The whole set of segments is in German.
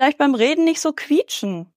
vielleicht beim Reden nicht so quietschen.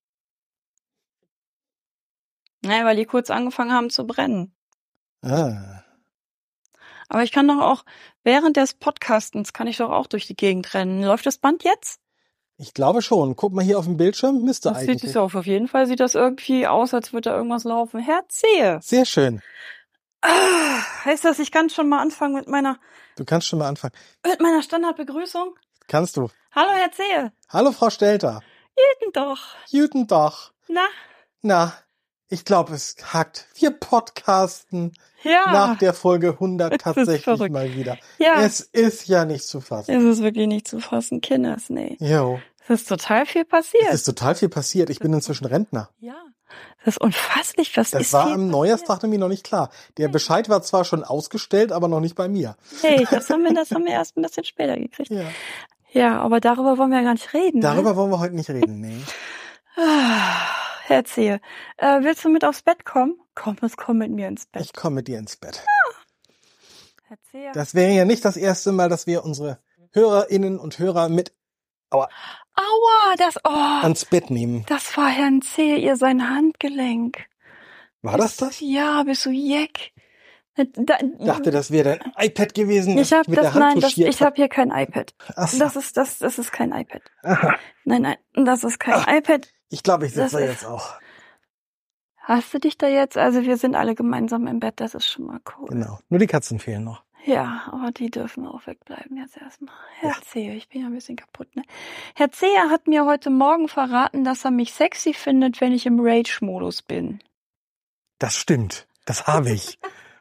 Naja, weil die kurz angefangen haben zu brennen. Ah. Aber ich kann doch auch, während des Podcastens kann ich doch auch durch die Gegend rennen. Läuft das Band jetzt? Ich glaube schon. Guck mal hier auf dem Bildschirm. Müsste Das eigentlich. sieht es auf jeden Fall sieht das irgendwie aus, als würde da irgendwas laufen. Herr Zehe. Sehr schön. Heißt das, ich kann schon mal anfangen mit meiner Du kannst schon mal anfangen. Standardbegrüßung? Kannst du. Hallo, Herr Zehe. Hallo, Frau Stelter. Doch. Guten Tag. Na, Ich glaube, es hackt. Wir podcasten ja. nach der Folge 100 Es ist tatsächlich verrückt. mal wieder. Ja. Es ist ja nicht zu fassen. Es ist wirklich nicht zu fassen, Kinders, nee. Jo. Es ist total viel passiert. Es ist total viel passiert. Ich bin inzwischen Rentner. Ja. Das ist unfasslich, was Das ist war viel am passiert. Neujahrstag nämlich noch nicht klar. Der Bescheid war zwar schon ausgestellt, aber noch nicht bei mir. Hey, das haben wir erst ein bisschen später gekriegt. Ja. Ja, aber darüber wollen wir ja gar nicht reden. Darüber wollen wir heute nicht reden, nee. Herr Zehe, willst du mit aufs Bett kommen? Komm mit mir ins Bett. Ich komme mit dir ins Bett. Herr Zehe. Das wäre ja nicht das erste Mal, dass wir unsere HörerInnen und Hörer mit Aua, ans Bett nehmen. das war Herrn Zehe, ihr sein Handgelenk. War das das? Ja, bist du Jeck. Ich dachte, das wäre dein iPad gewesen, Ich habe mit der Hand touchiert ich habe hier kein iPad. Ach so. Das ist kein iPad. Aha. Nein, das ist kein iPad. Ich glaube, ich Das sitze da ist- jetzt auch. Hast du dich da jetzt? Also wir sind alle gemeinsam im Bett, das ist schon mal cool. Genau. Nur die Katzen fehlen noch. Ja, aber die dürfen auch wegbleiben jetzt erstmal. Herr Ja. Zehe, ich bin ja ein bisschen kaputt, ne? Herr Zehe hat mir heute Morgen verraten, dass er mich sexy findet, wenn ich im Rage-Modus bin. Das stimmt. Das habe ich.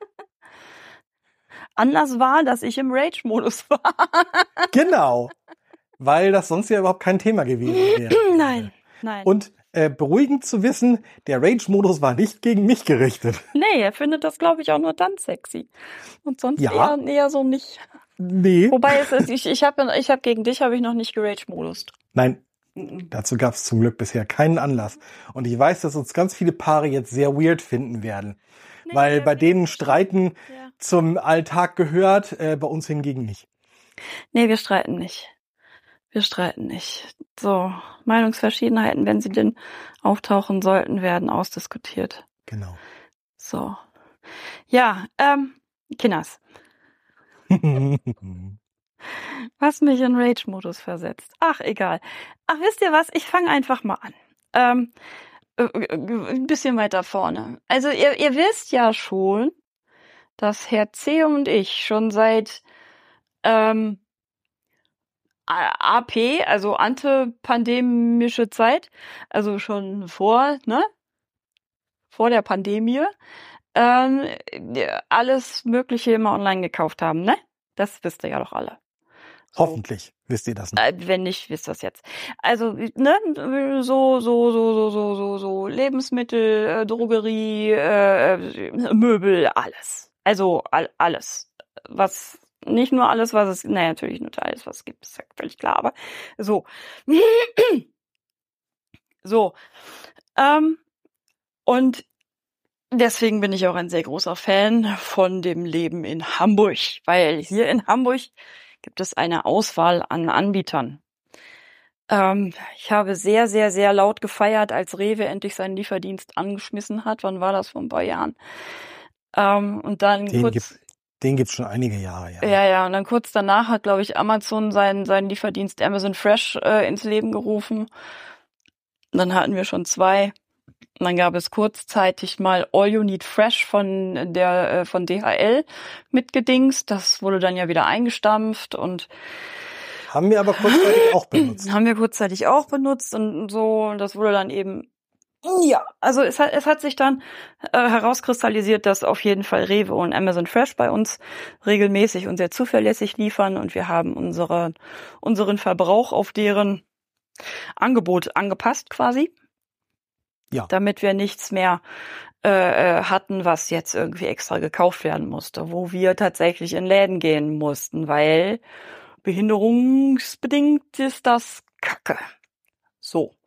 Anders war, dass ich im Rage-Modus war. Genau. Weil das sonst ja überhaupt kein Thema gewesen wäre. Nein. Und beruhigend zu wissen, der Rage-Modus war nicht gegen mich gerichtet. Nee, er findet das, glaube ich, auch nur dann sexy. Und sonst Ja. eher so nicht. Nee. Wobei ich habe gegen dich habe ich noch nicht gerage-modust. Nein. Dazu gab es zum Glück bisher keinen Anlass. Und ich weiß, dass uns ganz viele Paare jetzt sehr weird finden werden. Weil bei denen Streiten Ja. zum Alltag gehört, bei uns hingegen nicht. Nee, wir streiten nicht. So, Meinungsverschiedenheiten, wenn sie denn auftauchen sollten, werden ausdiskutiert. Genau. So. Ja, Kinders, was mich in Rage-Modus versetzt. Ach, egal. Ach, wisst ihr was? Ich fange einfach mal an. Ein bisschen weiter vorne. Also ihr wisst ja schon, dass Herr C. und ich schon seit AP, also antipandemische Zeit, also schon vor der Pandemie, alles Mögliche immer online gekauft haben, ne? Das wisst ihr ja doch alle. Hoffentlich wisst ihr das noch. Wenn nicht, wisst ihr das jetzt. Also, ne, so Lebensmittel, Drogerie, Möbel, alles. Also alles. Was nicht nur alles, was es, naja, natürlich nicht alles, was es gibt, ist ja völlig klar, aber so. So. Und deswegen bin ich auch ein sehr großer Fan von dem Leben in Hamburg, weil hier in Hamburg gibt es eine Auswahl an Anbietern. Ich habe sehr, sehr, sehr laut gefeiert, als Rewe endlich seinen Lieferdienst angeschmissen hat. Wann war das? Vor ein paar Jahren. Und dann Den gibt's schon einige Jahre, ja. Ja, und dann kurz danach hat, glaube ich, Amazon seinen Lieferdienst Amazon Fresh ins Leben gerufen. Und dann hatten wir schon 2. Und dann gab es kurzzeitig mal All You Need Fresh von DHL mitgedingst. Das wurde dann ja wieder eingestampft und Haben wir aber kurzzeitig auch benutzt. haben wir kurzzeitig auch benutzt und so. Und das wurde dann eben, ja, also es hat sich dann herauskristallisiert, dass auf jeden Fall Rewe und Amazon Fresh bei uns regelmäßig und sehr zuverlässig liefern und wir haben unseren Verbrauch auf deren Angebot angepasst quasi. Ja. Damit wir nichts mehr hatten, was jetzt irgendwie extra gekauft werden musste, wo wir tatsächlich in Läden gehen mussten, weil behinderungsbedingt ist das Kacke. So.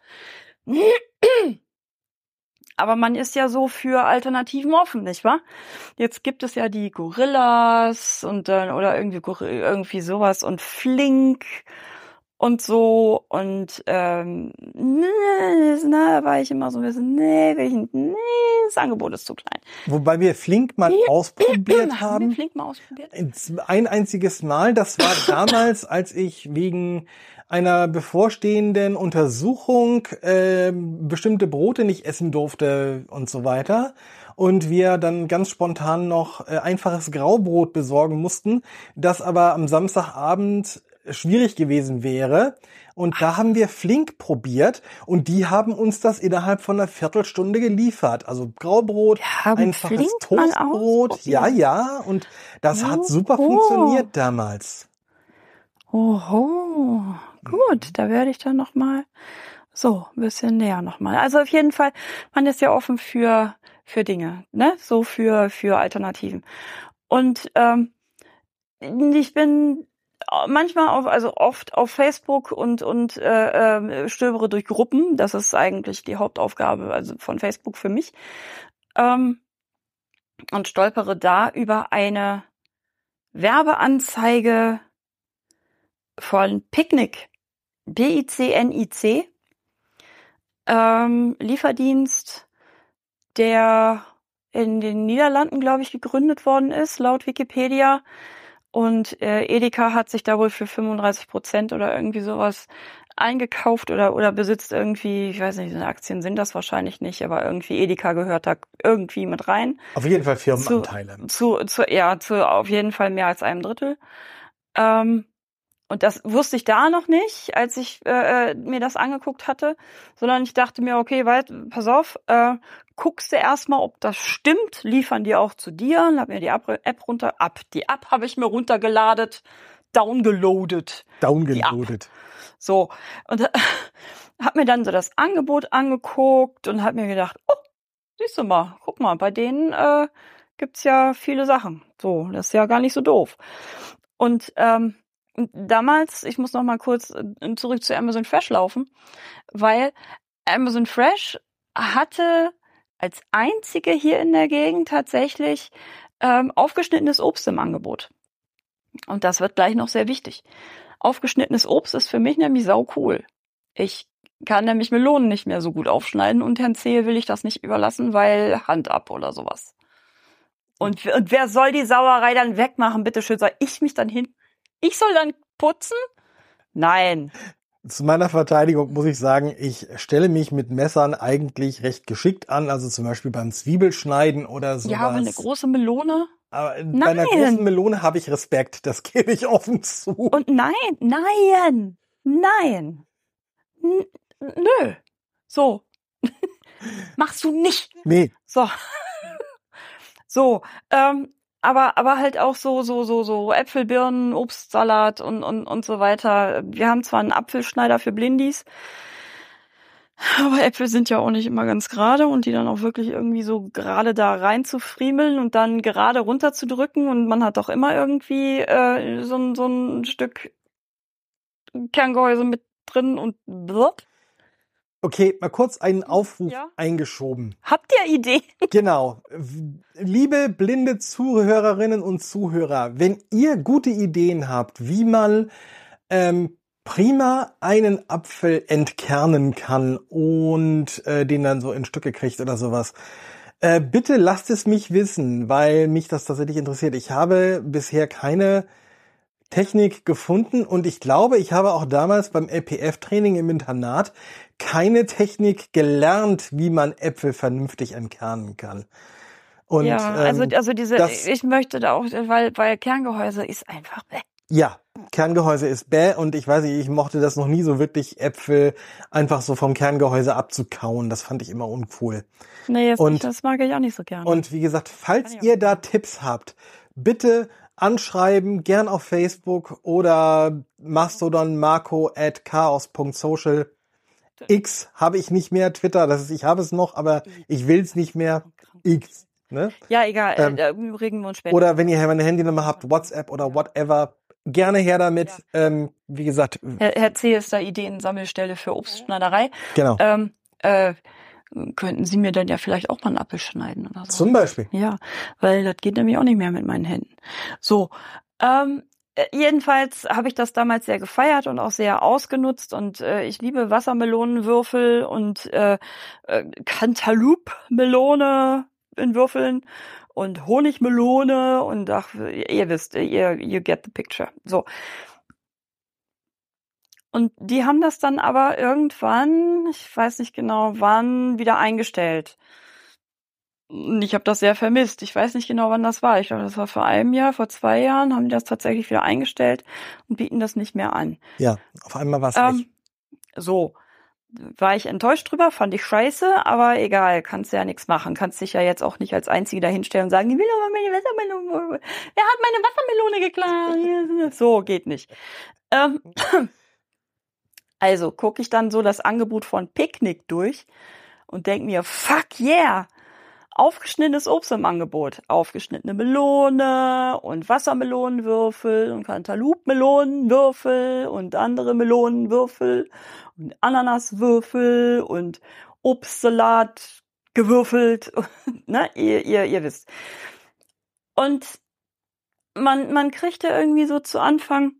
Aber man ist ja so für Alternativen offen, nicht wahr? Jetzt gibt es ja die Gorillas und dann oder irgendwie sowas und Flink und so. Und da war ich immer so ein bisschen, das Angebot ist zu klein. Wobei wir Flink mal ausprobiert haben. Flink mal ausprobiert? Ein einziges Mal. Das war damals, als ich wegen einer bevorstehenden Untersuchung bestimmte Brote nicht essen durfte und so weiter. Und wir dann ganz spontan noch einfaches Graubrot besorgen mussten, das aber am Samstagabend schwierig gewesen wäre. Und da haben wir Flink probiert und die haben uns das innerhalb von einer Viertelstunde geliefert. Also Graubrot, einfaches Flink Toastbrot. Ja. Und das hat super funktioniert damals. Oho. Gut, da werde ich dann nochmal so ein bisschen näher nochmal. Also auf jeden Fall, man ist ja offen für Dinge, ne? So für Alternativen. Und ich bin manchmal oft auf Facebook und stöbere durch Gruppen. Das ist eigentlich die Hauptaufgabe also von Facebook für mich. Und stolpere da über eine Werbeanzeige von Picnic. PICNIC. Lieferdienst, der in den Niederlanden, glaube ich, gegründet worden ist, laut Wikipedia. Und Edeka hat sich da wohl für 35% oder irgendwie sowas eingekauft oder besitzt irgendwie, ich weiß nicht, Aktien sind das wahrscheinlich nicht, aber irgendwie Edeka gehört da irgendwie mit rein. Auf jeden Fall Firmenanteile. Zu auf jeden Fall mehr als einem Drittel. Und das wusste ich da noch nicht, als ich mir das angeguckt hatte, sondern ich dachte mir, okay, pass auf, guckst du erstmal, ob das stimmt, liefern die auch zu dir, und hab mir die App die App habe ich mir runtergeladen, downgeloadet. So, und hab mir dann so das Angebot angeguckt und hab mir gedacht, oh, siehst du mal, guck mal, bei denen gibt's ja viele Sachen. So, das ist ja gar nicht so doof. Und damals, ich muss noch mal kurz zurück zu Amazon Fresh laufen, weil Amazon Fresh hatte als einzige hier in der Gegend tatsächlich aufgeschnittenes Obst im Angebot. Und das wird gleich noch sehr wichtig. Aufgeschnittenes Obst ist für mich nämlich sau cool. Ich kann nämlich Melonen nicht mehr so gut aufschneiden und Herrn Zehe will ich das nicht überlassen, weil Hand ab oder sowas. Und wer soll die Sauerei dann wegmachen? Bitte schön, soll ich mich dann hin? Ich soll dann putzen? Nein. Zu meiner Verteidigung muss ich sagen, ich stelle mich mit Messern eigentlich recht geschickt an, also zum Beispiel beim Zwiebelschneiden oder sowas. Ja, aber eine große Melone? Aber bei einer großen Melone habe ich Respekt, das gebe ich offen zu. Und nein. Nö. So. Machst du nicht. Nee. So. Aber halt auch so Äpfel, Birnen, Obstsalat und so weiter. Wir haben zwar einen Apfelschneider für Blindis, aber Äpfel sind ja auch nicht immer ganz gerade und die dann auch wirklich irgendwie so gerade da rein zu friemeln und dann gerade runter zu drücken und man hat doch immer irgendwie so ein Stück Kerngehäuse mit drin und blub. Okay, mal kurz einen Aufruf eingeschoben. Habt ihr Ideen? Genau. Liebe blinde Zuhörerinnen und Zuhörer, wenn ihr gute Ideen habt, wie man prima einen Apfel entkernen kann und den dann so in Stücke kriegt oder sowas, bitte lasst es mich wissen, weil mich das tatsächlich interessiert. Ich habe bisher keine Technik gefunden und ich glaube, ich habe auch damals beim LPF-Training im Internat keine Technik gelernt, wie man Äpfel vernünftig entkernen kann. Und, ja, also ich möchte da auch, weil Kerngehäuse ist einfach bäh. Ja, Kerngehäuse ist bäh und ich weiß nicht, ich mochte das noch nie so wirklich, Äpfel einfach so vom Kerngehäuse abzukauen. Das fand ich immer uncool. Nee, das mag ich auch nicht so gerne. Und wie gesagt, falls ihr da Tipps habt, bitte anschreiben, gern auf Facebook oder Mastodon marco@chaos.social. X habe ich nicht mehr, Twitter, ich habe es noch, aber ich will es nicht mehr. X, ne? Ja, egal, regen wir uns später. Oder wenn ihr meine Handynummer habt, WhatsApp oder whatever, gerne her damit. Ja. Wie gesagt. Herr C. ist da Ideensammelstelle für Obstschneiderei. Genau. Könnten Sie mir dann ja vielleicht auch mal einen Apfel schneiden oder so. Zum Beispiel. Ja, weil das geht nämlich auch nicht mehr mit meinen Händen. So, Jedenfalls habe ich das damals sehr gefeiert und auch sehr ausgenutzt und ich liebe Wassermelonenwürfel und Cantaloupe-Melone in Würfeln und Honigmelone und ach, ihr wisst, you get the picture. So. Und die haben das dann aber irgendwann, ich weiß nicht genau wann, wieder eingestellt. Und ich habe das sehr vermisst. Ich weiß nicht genau, wann das war. Ich glaube, das war vor einem Jahr, vor 2 Jahren haben die das tatsächlich wieder eingestellt und bieten das nicht mehr an. Ja, auf einmal war es weg. So, war ich enttäuscht drüber, fand ich scheiße, aber egal, kannst ja nichts machen. Kannst dich ja jetzt auch nicht als Einzige dahinstellen und sagen, ich will aber meine Wassermelone. Wer hat meine Wassermelone geklaut? So, geht nicht. Also gucke ich dann so das Angebot von Picknick durch und denke mir, fuck yeah! Aufgeschnittenes Obst im Angebot. Aufgeschnittene Melone und Wassermelonenwürfel und Cantaloupe-Melonenwürfel und andere Melonenwürfel und Ananaswürfel und Obstsalat gewürfelt. Ne? Ihr wisst. Und man kriegte irgendwie so zu Anfang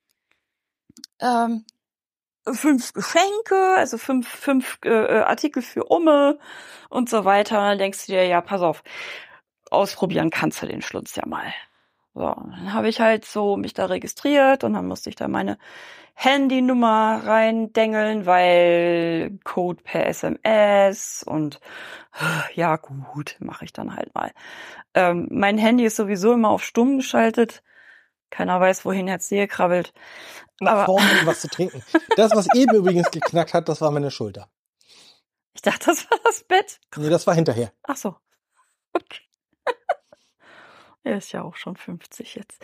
5 Geschenke, also 5 Artikel für Umme und so weiter. Und dann denkst du dir, ja, pass auf, ausprobieren kannst du den Schlunz ja mal. So, dann habe ich halt so mich da registriert und dann musste ich da meine Handynummer reindengeln, weil Code per SMS und ja gut, mache ich dann halt mal. Mein Handy ist sowieso immer auf stumm geschaltet. Keiner weiß, wohin jetzt Sehe krabbelt. Nach vorne, um was zu trinken. Das, was eben übrigens geknackt hat, das war meine Schulter. Ich dachte, das war das Bett. Nee, das war hinterher. Ach so. Okay. Er ist ja auch schon 50 jetzt.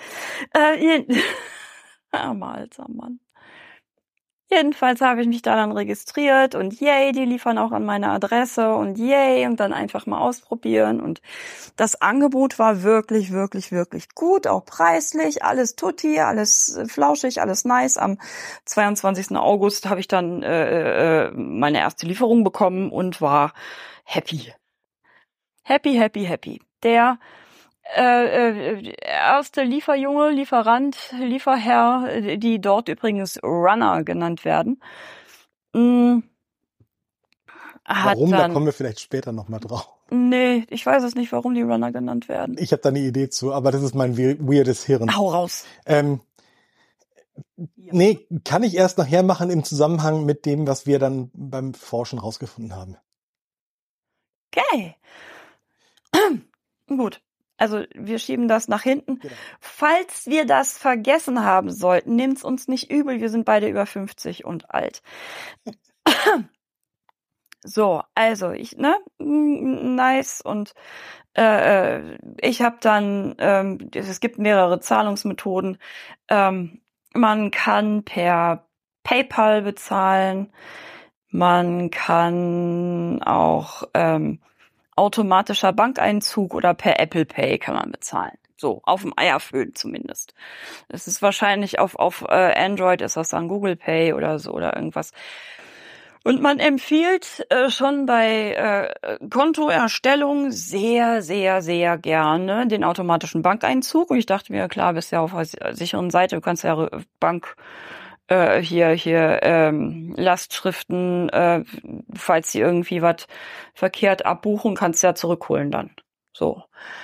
Armer alter Mann. Jedenfalls habe ich mich da dann registriert und yay, die liefern auch an meine Adresse und yay und dann einfach mal ausprobieren und das Angebot war wirklich, wirklich, wirklich gut, auch preislich, alles tutti, alles flauschig, alles nice. Am 22. August habe ich dann meine erste Lieferung bekommen und war happy. Happy. Der erste Lieferjunge, Lieferant, Lieferherr, die dort übrigens Runner genannt werden. Warum? Da kommen wir vielleicht später nochmal drauf. Nee, ich weiß es nicht, warum die Runner genannt werden. Ich habe da eine Idee zu, aber das ist mein weirdes Hirn. Hau raus. Nee, kann ich erst nachher machen im Zusammenhang mit dem, was wir dann beim Forschen rausgefunden haben. Okay. Gut. Also wir schieben das nach hinten. Genau. Falls wir das vergessen haben sollten, nehmt's uns nicht übel. Wir sind beide über 50 und alt. So, also nice und ich habe dann, es gibt mehrere Zahlungsmethoden. Man kann per PayPal bezahlen. Man kann auch automatischer Bankeinzug oder per Apple Pay kann man bezahlen. So, auf dem Eierföhn zumindest. Es ist wahrscheinlich auf Android ist das dann Google Pay oder so oder irgendwas. Und man empfiehlt schon bei Kontoerstellung sehr, sehr, sehr gerne den automatischen Bankeinzug. Und ich dachte mir, klar, bist ja auf der sicheren Seite, du kannst ja Bank Lastschriften, falls sie irgendwie was verkehrt abbuchen, kannst du ja zurückholen dann. So.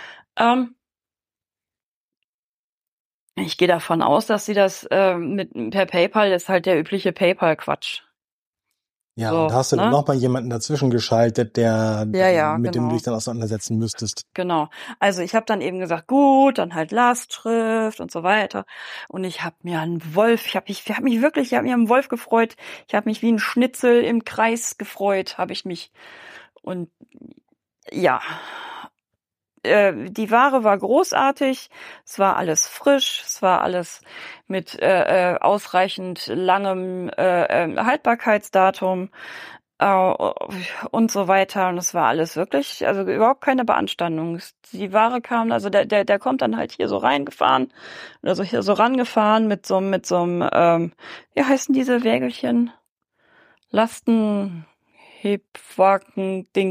Ich gehe davon aus, dass sie das per PayPal ist halt der übliche PayPal-Quatsch. Ja, so, und da hast du dann nochmal jemanden dazwischen geschaltet, der mit dem genau. du dich dann auseinandersetzen müsstest. Genau. Also ich habe dann eben gesagt, gut, dann halt Lastschrift und so weiter. Und ich habe mir einen Wolf, ich habe mir einen Wolf gefreut. Ich habe mich wie ein Schnitzel im Kreis gefreut, habe ich mich. Und ja, die Ware war großartig, es war alles frisch, es war alles mit ausreichend langem Haltbarkeitsdatum und so weiter. Und es war alles wirklich, also überhaupt keine Beanstandung. Die Ware kam, also der kommt dann halt hier so reingefahren, also hier so rangefahren mit so einem, wie heißen diese Wägelchen? Lastenhebwagen-Dings.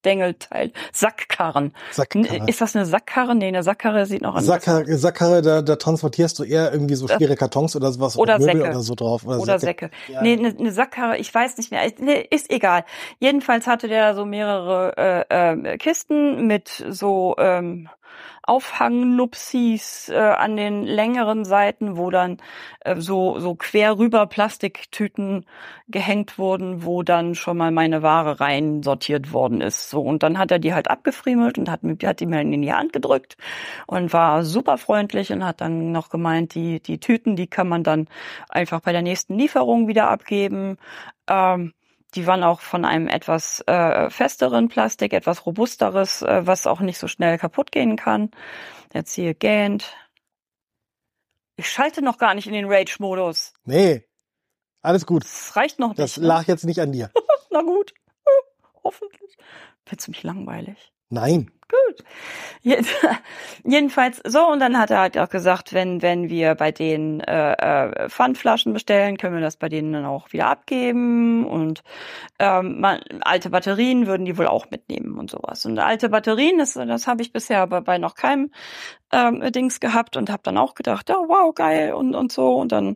Abdengelteil. Sackkarren. Sackkarre. Ist das eine Sackkarre? Nee, eine Sackkarre sieht noch anders aus. Sackkarre, da transportierst du eher irgendwie so schwere Kartons oder sowas oder Möbel Säcke. oder so drauf. Oder Säcke. Ja. Nee, eine Sackkarre, ich weiß nicht mehr. Nee, ist egal. Jedenfalls hatte der so mehrere Kisten mit so Aufhangnupsis an den längeren Seiten, wo dann so quer rüber Plastiktüten gehängt wurden, wo dann schon mal meine Ware rein sortiert worden ist. So, und dann hat er die halt abgefriemelt und hat die mir in die Hand gedrückt und war super freundlich und hat dann noch gemeint, die Tüten, die kann man dann einfach bei der nächsten Lieferung wieder abgeben. Die waren auch von einem etwas festeren Plastik, etwas robusteres, was auch nicht so schnell kaputt gehen kann. Jetzt hier gähnt. Ich schalte noch gar nicht in den Rage-Modus. Nee, alles gut. Das reicht noch nicht. Das lag jetzt nicht an dir. Na gut, hoffentlich. Findest du mich langweilig? Nein. Gut. Jedenfalls so, und dann hat er halt auch gesagt, wenn wir bei denen Pfandflaschen bestellen, können wir das bei denen dann auch wieder abgeben und alte Batterien würden die wohl auch mitnehmen und sowas. Und alte Batterien, das habe ich bisher bei noch keinem Dings gehabt und habe dann auch gedacht, ja, wow, geil und so. Und dann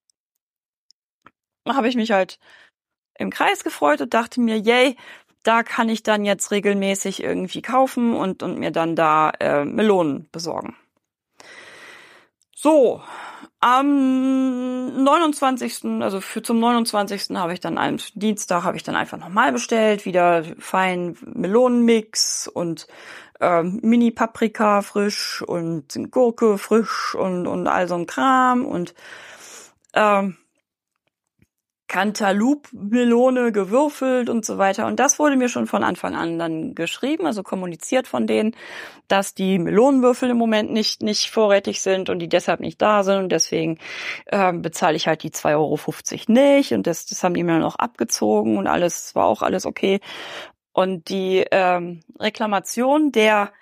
habe ich mich halt im Kreis gefreut und dachte mir, yay, da kann ich dann jetzt regelmäßig irgendwie kaufen und mir dann da Melonen besorgen. So, am 29., also zum 29. habe ich dann am Dienstag einfach nochmal bestellt, wieder fein Melonenmix und Mini-Paprika frisch und Gurke frisch und all so ein Kram und Cantaloupe-Melone gewürfelt und so weiter. Und das wurde mir schon von Anfang an dann geschrieben, also kommuniziert von denen, dass die Melonenwürfel im Moment nicht vorrätig sind und die deshalb nicht da sind. Und deswegen bezahle ich halt die 2,50 € nicht. Und das haben die mir dann auch abgezogen und alles, war auch alles okay. Und die Reklamation der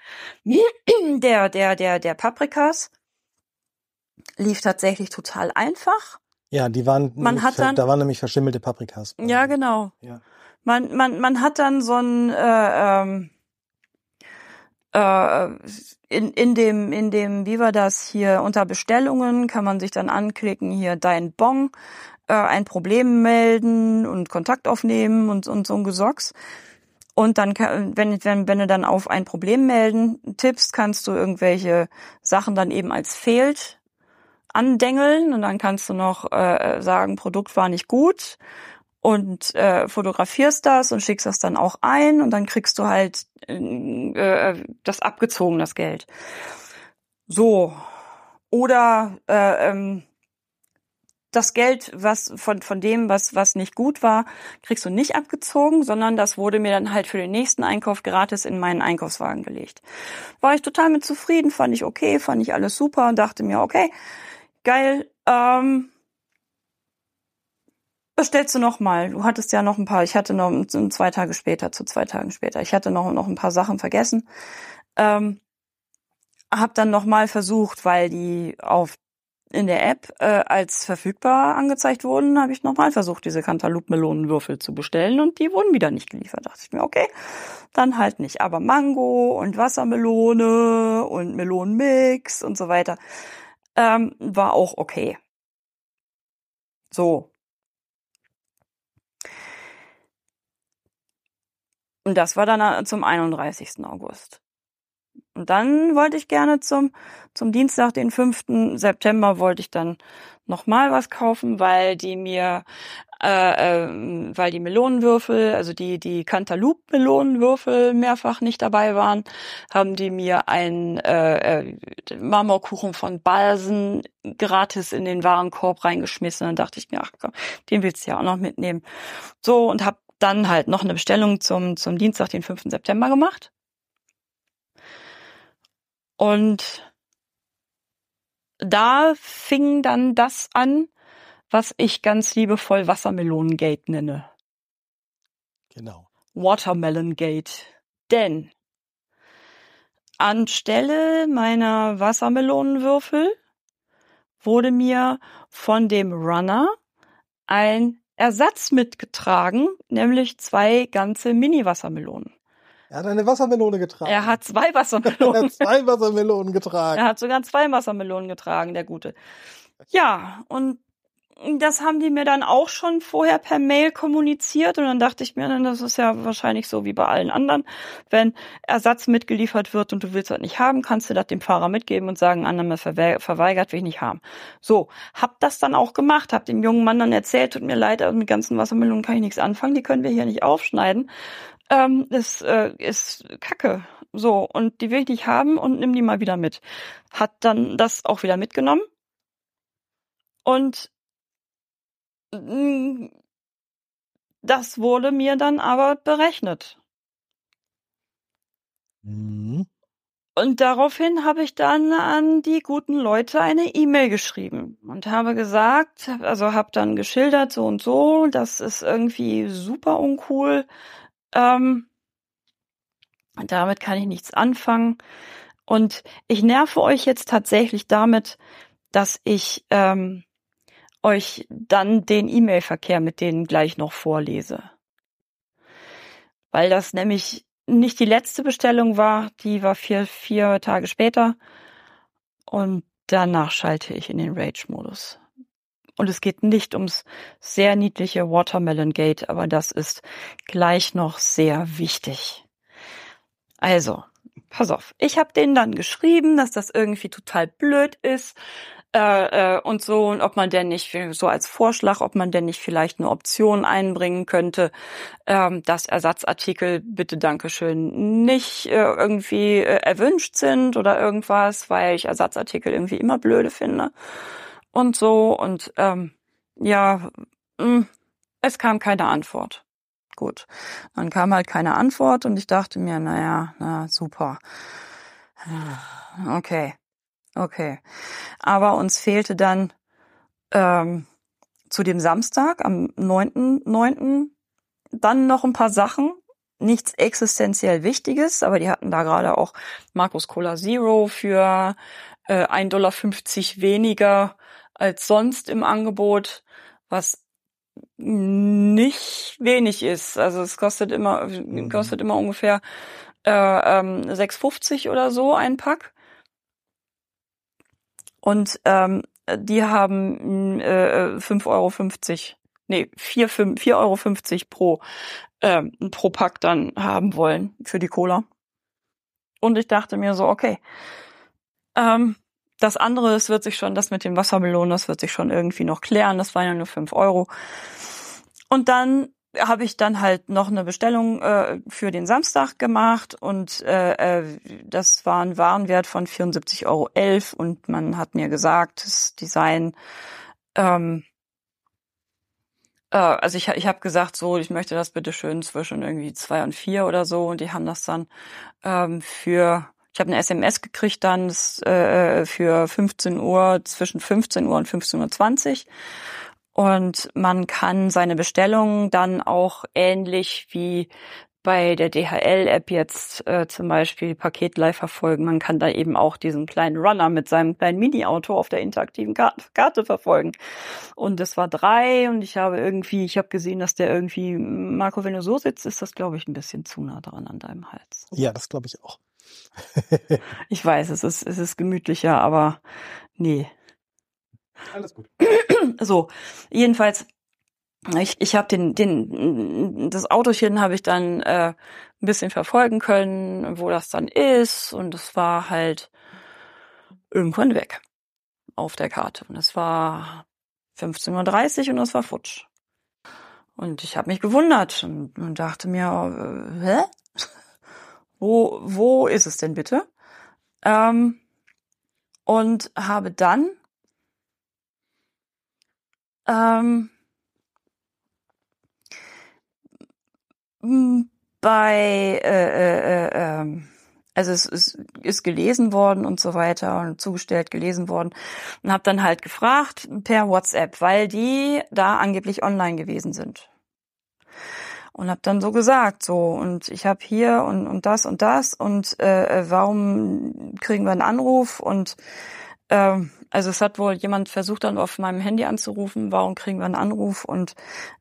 Paprikas lief tatsächlich total einfach. Ja, da waren nämlich verschimmelte Paprikas. Ja, genau. Ja. Man hat dann so ein in dem, wie war das hier, unter Bestellungen kann man sich dann anklicken, hier dein Bon, ein Problem melden und Kontakt aufnehmen und so ein Gesocks. Und dann, wenn du dann auf ein Problem melden tippst, kannst du irgendwelche Sachen dann eben als fehlt andengeln und dann kannst du noch sagen, Produkt war nicht gut und fotografierst das und schickst das dann auch ein und dann kriegst du halt das abgezogen, das Geld. So. Oder das Geld, was von dem, was nicht gut war, kriegst du nicht abgezogen, sondern das wurde mir dann halt für den nächsten Einkauf gratis in meinen Einkaufswagen gelegt. War ich total mit zufrieden, fand ich okay, fand ich alles super und dachte mir, okay, geil, bestellst du noch mal. Du hattest ja noch ein paar, ich hatte noch 2 Tagen später, ich hatte noch ein paar Sachen vergessen. Hab dann noch mal versucht, weil die in der App als verfügbar angezeigt wurden, habe ich noch mal versucht, diese Cantaloupe-Melonenwürfel zu bestellen und die wurden wieder nicht geliefert. Dachte ich mir, okay, dann halt nicht. Aber Mango und Wassermelone und Melonenmix und so weiter war auch okay. So. Und das war dann zum 31. August. Und dann wollte ich gerne zum Dienstag, den 5. September, wollte ich dann nochmal was kaufen, weil die Melonenwürfel, also die Cantaloupe-Melonenwürfel mehrfach nicht dabei waren, haben die mir einen Marmorkuchen von Balsen gratis in den Warenkorb reingeschmissen. Dann dachte ich mir, ach komm, den willst du ja auch noch mitnehmen. So, und habe dann halt noch eine Bestellung zum Dienstag, den 5. September gemacht. Und da fing dann das an, was ich ganz liebevoll Wassermelonengate nenne. Genau. Watermelon-Gate. Denn anstelle meiner Wassermelonenwürfel wurde mir von dem Runner ein Ersatz mitgetragen, nämlich 2 ganze Mini-Wassermelonen. Er hat eine Wassermelone getragen. Er hat 2 Er Wassermelonen. hat 2 Wassermelonen getragen. Er hat sogar 2 Wassermelonen getragen, der Gute. Ja, und das haben die mir dann auch schon vorher per Mail kommuniziert und dann dachte ich mir, das ist ja wahrscheinlich so wie bei allen anderen. Wenn Ersatz mitgeliefert wird und du willst das nicht haben, kannst du das dem Fahrer mitgeben und sagen, Annahme verweigert, will ich nicht haben. So, hab das dann auch gemacht, hab dem jungen Mann dann erzählt, tut mir leid, mit ganzen Wassermelonen kann ich nichts anfangen, die können wir hier nicht aufschneiden. Das ist Kacke. So, und die will ich nicht haben und nimm die mal wieder mit. Hat dann das auch wieder mitgenommen und das wurde mir dann aber berechnet. Mhm. Und daraufhin habe ich dann an die guten Leute eine E-Mail geschrieben und habe gesagt, also habe dann geschildert, so und so, das ist irgendwie super uncool. Damit kann ich nichts anfangen. Und ich nerve euch jetzt tatsächlich damit, dass ich euch dann den E-Mail-Verkehr mit denen gleich noch vorlese. Weil das nämlich nicht die letzte Bestellung war, die war vier Tage später und danach schalte ich in den Rage-Modus. Und es geht nicht ums sehr niedliche Watermelon Gate, aber das ist gleich noch sehr wichtig. Also, pass auf, ich habe denen dann geschrieben, dass das irgendwie total blöd ist, und so, und ob man denn nicht, so als Vorschlag, ob man denn nicht vielleicht eine Option einbringen könnte, dass Ersatzartikel bitte Dankeschön nicht irgendwie erwünscht sind oder irgendwas, weil ich Ersatzartikel irgendwie immer blöde finde und so und es kam keine Antwort. Gut, dann kam halt keine Antwort und ich dachte mir, na super, okay. Aber uns fehlte dann zu dem Samstag, am 9.9., dann noch ein paar Sachen. Nichts existenziell Wichtiges, aber die hatten da gerade auch Markus Cola Zero für 1,50 $, weniger als sonst im Angebot, was nicht wenig ist. Also es kostet immer ungefähr 6,50 oder so ein Pack. Und die haben 4,50 € pro Pack dann haben wollen für die Cola. Und ich dachte mir so, okay, das andere, das mit den Wassermelonen, das wird sich schon irgendwie noch klären. Das waren ja nur 5 €. Und dann habe ich dann halt noch eine Bestellung für den Samstag gemacht und das war ein Warenwert von 74,11 € und man hat mir gesagt, das Design, also ich habe gesagt, so, ich möchte das bitte schön zwischen irgendwie 2 und 4 oder so und die haben das dann ich habe eine SMS gekriegt dann für 15 Uhr, zwischen 15 Uhr und 15:20 Uhr. Und man kann seine Bestellungen dann auch ähnlich wie bei der DHL-App jetzt zum Beispiel Paketleih verfolgen. Man kann da eben auch diesen kleinen Runner mit seinem kleinen Mini-Auto auf der interaktiven Karte verfolgen. Und es war 3 und ich habe gesehen, dass der irgendwie, Marco, wenn du so sitzt, ist das, glaube ich, ein bisschen zu nah dran an deinem Hals. Ja, das glaube ich auch. Ich weiß, es ist gemütlicher, aber nee. Alles gut. So, jedenfalls, ich habe das Autochen habe ich dann ein bisschen verfolgen können, wo das dann ist, und es war halt irgendwann weg auf der Karte. Und es war 15:30 Uhr und es war futsch. Und ich habe mich gewundert und dachte mir, hä? Wo ist es denn bitte? Und habe dann also es ist gelesen worden und so weiter und zugestellt gelesen worden und habe dann halt gefragt per WhatsApp, weil die da angeblich online gewesen sind. Und habe dann so gesagt, so, und ich habe hier und das und warum kriegen wir einen Anruf und Also es hat wohl jemand versucht, dann auf meinem Handy anzurufen, warum kriegen wir einen Anruf und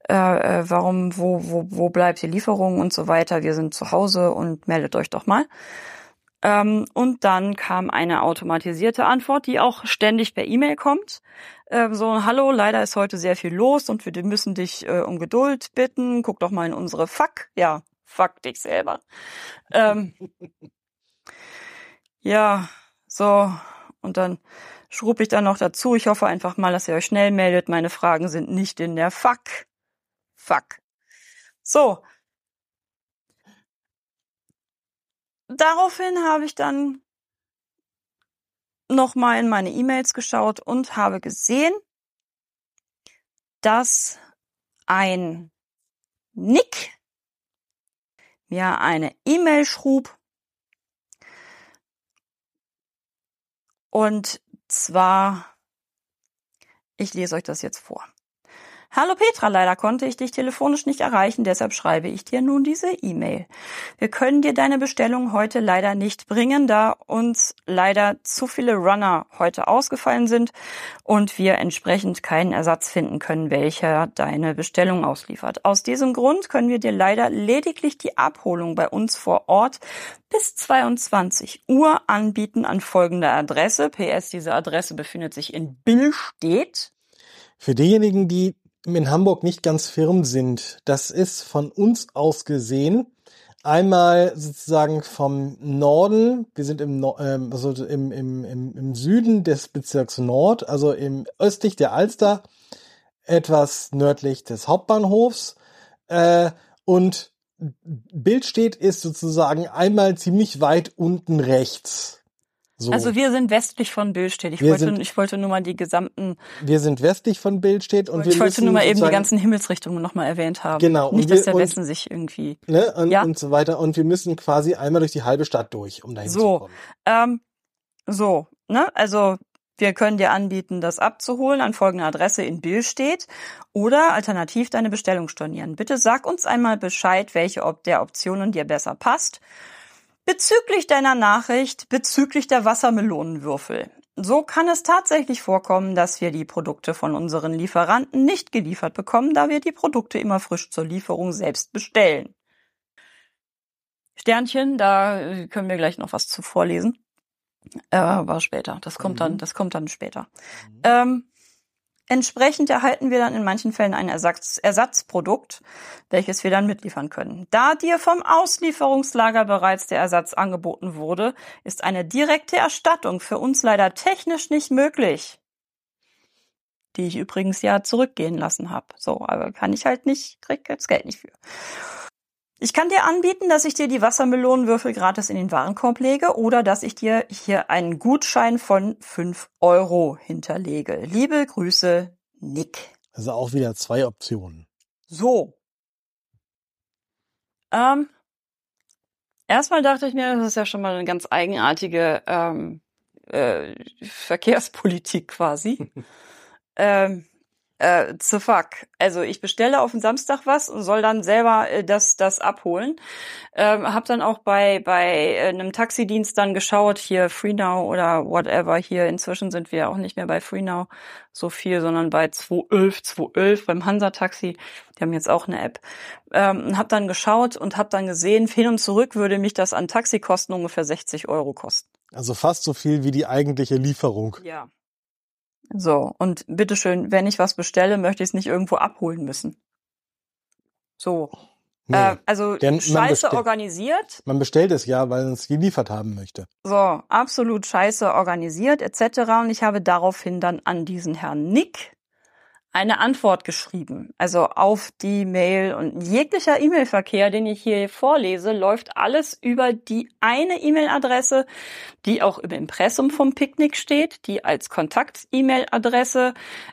wo bleibt die Lieferung und so weiter. Wir sind zu Hause und meldet euch doch mal. Und dann kam eine automatisierte Antwort, die auch ständig per E-Mail kommt. So, hallo, leider ist heute sehr viel los und wir müssen dich um Geduld bitten. Guck doch mal in unsere Fuck. Ja, fuck dich selber. Ja, so. Und dann schrub ich dann noch dazu. Ich hoffe einfach mal, dass ihr euch schnell meldet. Meine Fragen sind nicht in der Fuck. So. Daraufhin habe ich dann nochmal in meine E-Mails geschaut und habe gesehen, dass ein Nick mir eine E-Mail schrub. Und zwar, ich lese euch das jetzt vor. Hallo Petra, leider konnte ich dich telefonisch nicht erreichen, deshalb schreibe ich dir nun diese E-Mail. Wir können dir deine Bestellung heute leider nicht bringen, da uns leider zu viele Runner heute ausgefallen sind und wir entsprechend keinen Ersatz finden können, welcher deine Bestellung ausliefert. Aus diesem Grund können wir dir leider lediglich die Abholung bei uns vor Ort bis 22 Uhr anbieten an folgender Adresse. PS, diese Adresse befindet sich in Billstedt. Für diejenigen, die in Hamburg nicht ganz firm sind, das ist von uns aus gesehen einmal sozusagen vom Norden, wir sind im Süden des Bezirks Nord, also östlich der Alster, etwas nördlich des Hauptbahnhofs, und Billstedt ist sozusagen einmal ziemlich weit unten rechts. So. Also wir sind westlich von Billstedt. Ich wollte nur mal die gesamten... Wir sind westlich von Billstedt und ich wollte nur mal eben die ganzen Himmelsrichtungen nochmal erwähnt haben. Genau. Nicht, dass der Westen sich irgendwie... Ne, und so weiter. Und wir müssen quasi einmal durch die halbe Stadt durch, um dahin zu kommen. Also wir können dir anbieten, das abzuholen an folgender Adresse in Billstedt oder alternativ deine Bestellung stornieren. Bitte sag uns einmal Bescheid, welche der Optionen dir besser passt. Bezüglich deiner Nachricht, bezüglich der Wassermelonenwürfel. So kann es tatsächlich vorkommen, dass wir die Produkte von unseren Lieferanten nicht geliefert bekommen, da wir die Produkte immer frisch zur Lieferung selbst bestellen. Sternchen, da können wir gleich noch was zu vorlesen. War später. Das kommt dann später. Entsprechend erhalten wir dann in manchen Fällen ein Ersatzprodukt, welches wir dann mitliefern können. Da dir vom Auslieferungslager bereits der Ersatz angeboten wurde, ist eine direkte Erstattung für uns leider technisch nicht möglich. Die ich übrigens ja zurückgehen lassen habe. So, aber kann ich halt nicht, krieg das Geld nicht für. Ich kann dir anbieten, dass ich dir die Wassermelonenwürfel gratis in den Warenkorb lege oder dass ich dir hier einen Gutschein von 5 € hinterlege. Liebe Grüße, Nick. Also auch wieder 2 Optionen. So. Erstmal dachte ich mir, das ist ja schon mal eine ganz eigenartige Verkehrspolitik quasi. Fuck. Also ich bestelle auf den Samstag was und soll dann selber das abholen. Hab dann auch bei einem Taxidienst dann geschaut, hier FreeNow oder whatever. Hier inzwischen sind wir auch nicht mehr bei FreeNow so viel, sondern bei 211 beim Hansa-Taxi. Die haben jetzt auch eine App. Hab dann geschaut und hab dann gesehen, hin und zurück würde mich das an Taxikosten ungefähr 60 € kosten. Also fast so viel wie die eigentliche Lieferung. Ja. So, und bitteschön, wenn ich was bestelle, möchte ich es nicht irgendwo abholen müssen. So. Nee, also scheiße organisiert. Man bestellt es ja, weil man es geliefert haben möchte. So, absolut scheiße organisiert etc. Und ich habe daraufhin dann an diesen Herrn Nick eine Antwort geschrieben. Also auf die Mail, und jeglicher E-Mail-Verkehr, den ich hier vorlese, läuft alles über die eine E-Mail-Adresse, die auch im Impressum vom Picknick steht, die als Kontakt-E-Mail-Adresse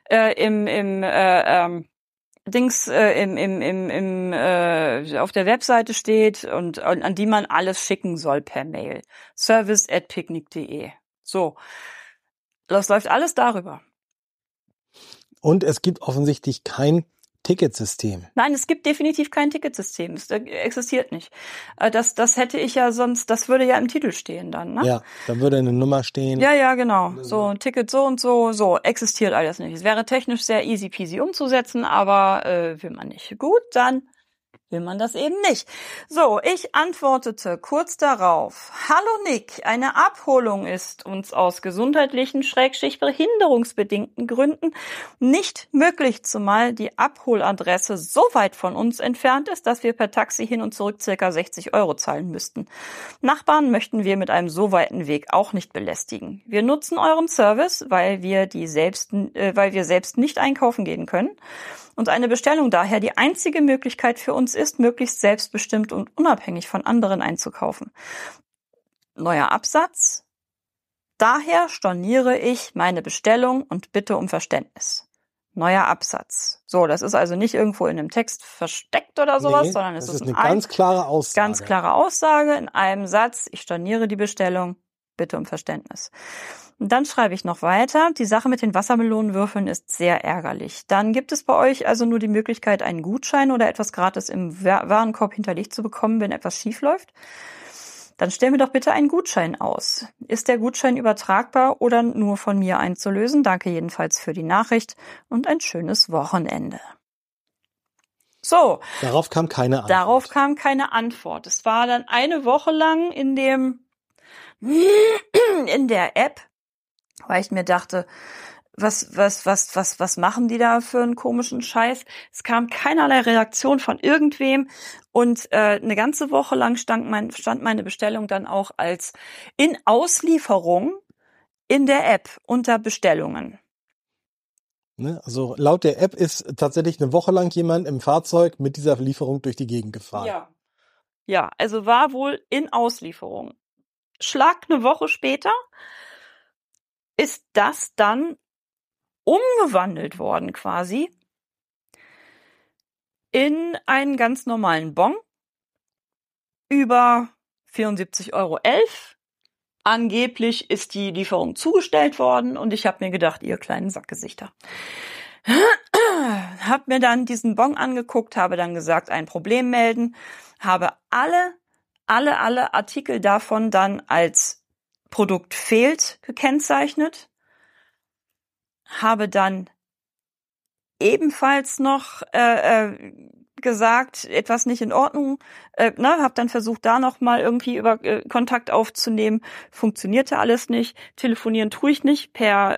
auf der Webseite steht und an die man alles schicken soll per Mail. service@picnic.de. So. Das läuft alles darüber. Und es gibt offensichtlich kein Ticketsystem. Nein, es gibt definitiv kein Ticketsystem. Es existiert nicht. Das hätte ich ja sonst, das würde ja im Titel stehen dann, ne? Ja, da würde eine Nummer stehen. Ja, genau. So, ein Ticket so und so existiert alles nicht. Es wäre technisch sehr easy peasy umzusetzen, aber will man nicht. Gut, dann will man das eben nicht. So, ich antwortete kurz darauf: Hallo Nick, eine Abholung ist uns aus gesundheitlichen / behinderungsbedingten Gründen nicht möglich, zumal die Abholadresse so weit von uns entfernt ist, dass wir per Taxi hin und zurück ca. 60 € zahlen müssten. Nachbarn möchten wir mit einem so weiten Weg auch nicht belästigen. Wir nutzen euren Service, weil wir selbst nicht einkaufen gehen können. Und eine Bestellung daher die einzige Möglichkeit für uns ist, möglichst selbstbestimmt und unabhängig von anderen einzukaufen. Neuer Absatz. Daher storniere ich meine Bestellung und bitte um Verständnis. Neuer Absatz. So, das ist also nicht irgendwo in einem Text versteckt oder sowas, sondern es ist eine ganz klare Aussage. Ganz klare Aussage in einem Satz. Ich storniere die Bestellung, bitte um Verständnis. Und dann schreibe ich noch weiter: Die Sache mit den Wassermelonenwürfeln ist sehr ärgerlich. Dann gibt es bei euch also nur die Möglichkeit, einen Gutschein oder etwas gratis im Warenkorb hinterlegt zu bekommen, wenn etwas schief läuft. Dann stell mir doch bitte einen Gutschein aus. Ist der Gutschein übertragbar oder nur von mir einzulösen? Danke jedenfalls für die Nachricht und ein schönes Wochenende. So. Darauf kam keine Antwort. Darauf kam keine Antwort. Es war dann eine Woche lang in der App, weil ich mir dachte, was machen die da für einen komischen Scheiß? Es kam keinerlei Reaktion von irgendwem und eine ganze Woche lang stand meine Bestellung dann auch als in Auslieferung in der App unter Bestellungen. Ne? Also laut der App ist tatsächlich eine Woche lang jemand im Fahrzeug mit dieser Lieferung durch die Gegend gefahren. Ja, also war wohl in Auslieferung. Schlag eine Woche später ist das dann umgewandelt worden quasi in einen ganz normalen Bon über 74,11 €. Angeblich ist die Lieferung zugestellt worden und ich habe mir gedacht, ihr kleinen Sackgesichter. Hab mir dann diesen Bon angeguckt, habe dann gesagt, ein Problem melden, habe alle Artikel davon dann als Produkt fehlt gekennzeichnet, habe dann ebenfalls noch gesagt, etwas nicht in Ordnung, habe dann versucht, da noch mal irgendwie über Kontakt aufzunehmen, funktionierte alles nicht, telefonieren tue ich nicht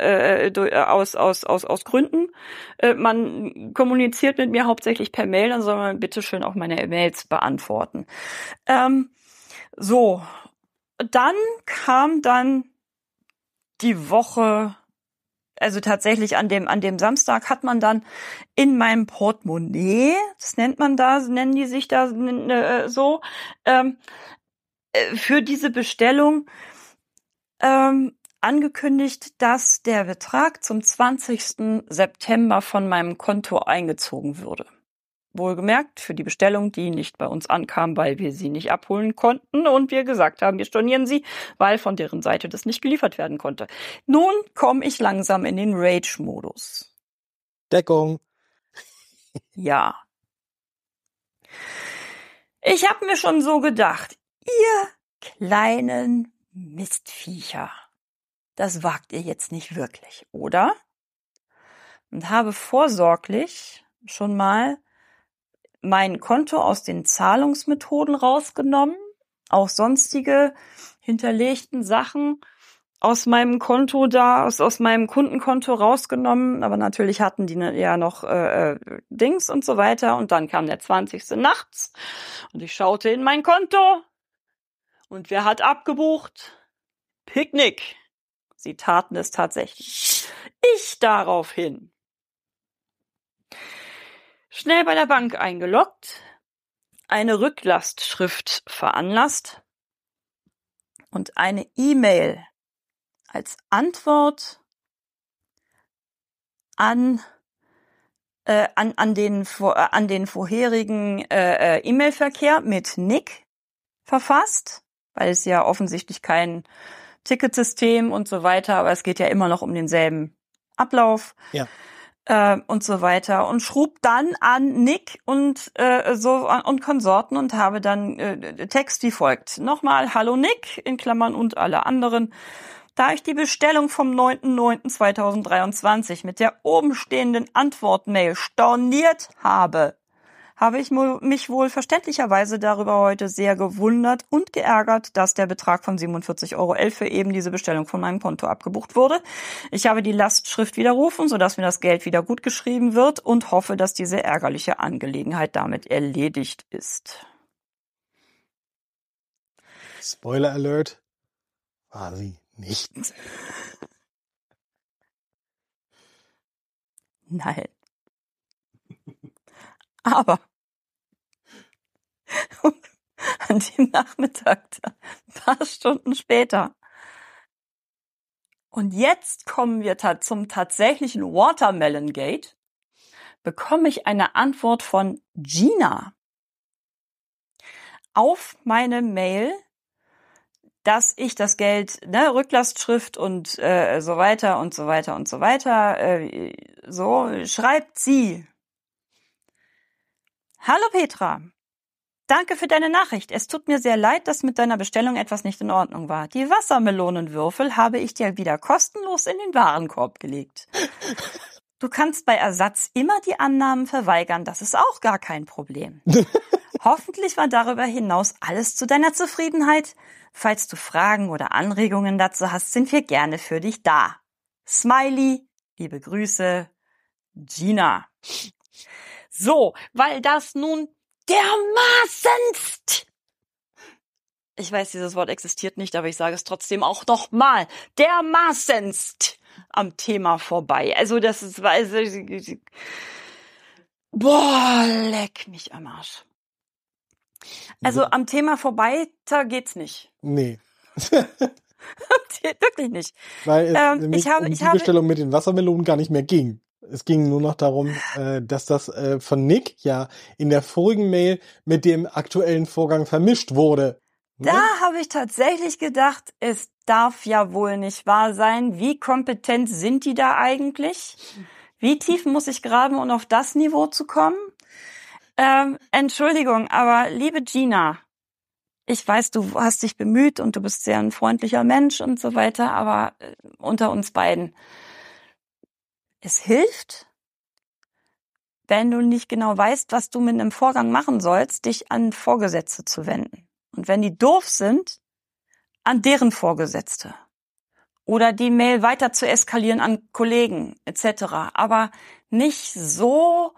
aus Gründen. Man kommuniziert mit mir hauptsächlich per Mail, dann soll man bitte schön auch meine Mails beantworten. So, dann kam dann die Woche, also tatsächlich an dem Samstag hat man dann in meinem Portemonnaie, das nennen die sich da so, für diese Bestellung angekündigt, dass der Betrag zum 20. September von meinem Konto eingezogen würde. Wohlgemerkt für die Bestellung, die nicht bei uns ankam, weil wir sie nicht abholen konnten und wir gesagt haben, wir stornieren sie, weil von deren Seite das nicht geliefert werden konnte. Nun komme ich langsam in den Rage-Modus. Deckung. Ja. Ich habe mir schon so gedacht, ihr kleinen Mistviecher, das wagt ihr jetzt nicht wirklich, oder? Und habe vorsorglich schon mal mein Konto aus den Zahlungsmethoden rausgenommen, auch sonstige hinterlegten Sachen aus meinem Konto aus meinem Kundenkonto rausgenommen, aber natürlich hatten die ja noch Dings und so weiter und dann kam der 20. nachts und ich schaute in mein Konto und wer hat abgebucht? Picknick. Sie taten es tatsächlich. Ich daraufhin schnell bei der Bank eingeloggt, eine Rücklastschrift veranlasst und eine E-Mail als Antwort an den vorherigen E-Mail-Verkehr mit Nick verfasst, weil es ja offensichtlich kein Ticketsystem und so weiter, aber es geht ja immer noch um denselben Ablauf. Ja. und so weiter und schrub dann an Nick und und Konsorten und habe dann Text wie folgt. Nochmal, hallo Nick, in Klammern und alle anderen. Da ich die Bestellung vom 9.9.2023 mit der oben stehenden Antwortmail storniert habe ich mich wohl verständlicherweise darüber heute sehr gewundert und geärgert, dass der Betrag von 47,11 € für eben diese Bestellung von meinem Konto abgebucht wurde. Ich habe die Lastschrift widerrufen, sodass mir das Geld wieder gut geschrieben wird und hoffe, dass diese ärgerliche Angelegenheit damit erledigt ist. Spoiler Alert. War sie nicht. Nein. Aber an dem Nachmittag, ein paar Stunden später. Und jetzt kommen wir zum tatsächlichen Watermelon Gate. Bekomme ich eine Antwort von Gina auf meine Mail, dass ich das Geld, Rücklastschrift und so weiter und so weiter und so weiter, so schreibt sie. Hallo Petra, danke für deine Nachricht. Es tut mir sehr leid, dass mit deiner Bestellung etwas nicht in Ordnung war. Die Wassermelonenwürfel habe ich dir wieder kostenlos in den Warenkorb gelegt. Du kannst bei Ersatz immer die Annahmen verweigern, das ist auch gar kein Problem. Hoffentlich war darüber hinaus alles zu deiner Zufriedenheit. Falls du Fragen oder Anregungen dazu hast, sind wir gerne für dich da. Smiley, liebe Grüße, Gina. So, weil das nun dermaßenst, ich weiß, dieses Wort existiert nicht, aber ich sage es trotzdem auch nochmal, dermaßenst am Thema vorbei. Also das ist, leck mich am Arsch. Also am Thema vorbei, da geht's nicht. Nee. Wirklich nicht. Weil es die Bestellung mit den Wassermelonen gar nicht mehr ging. Es ging nur noch darum, dass das von Nick ja in der vorigen Mail mit dem aktuellen Vorgang vermischt wurde. Da habe ich tatsächlich gedacht, es darf ja wohl nicht wahr sein. Wie kompetent sind die da eigentlich? Wie tief muss ich graben, um auf das Niveau zu kommen? Entschuldigung, aber liebe Gina, ich weiß, du hast dich bemüht und du bist sehr ein freundlicher Mensch und so weiter, aber unter uns beiden, es hilft, wenn du nicht genau weißt, was du mit einem Vorgang machen sollst, dich an Vorgesetzte zu wenden. Und wenn die doof sind, an deren Vorgesetzte. Oder die Mail weiter zu eskalieren an Kollegen etc. Aber nicht so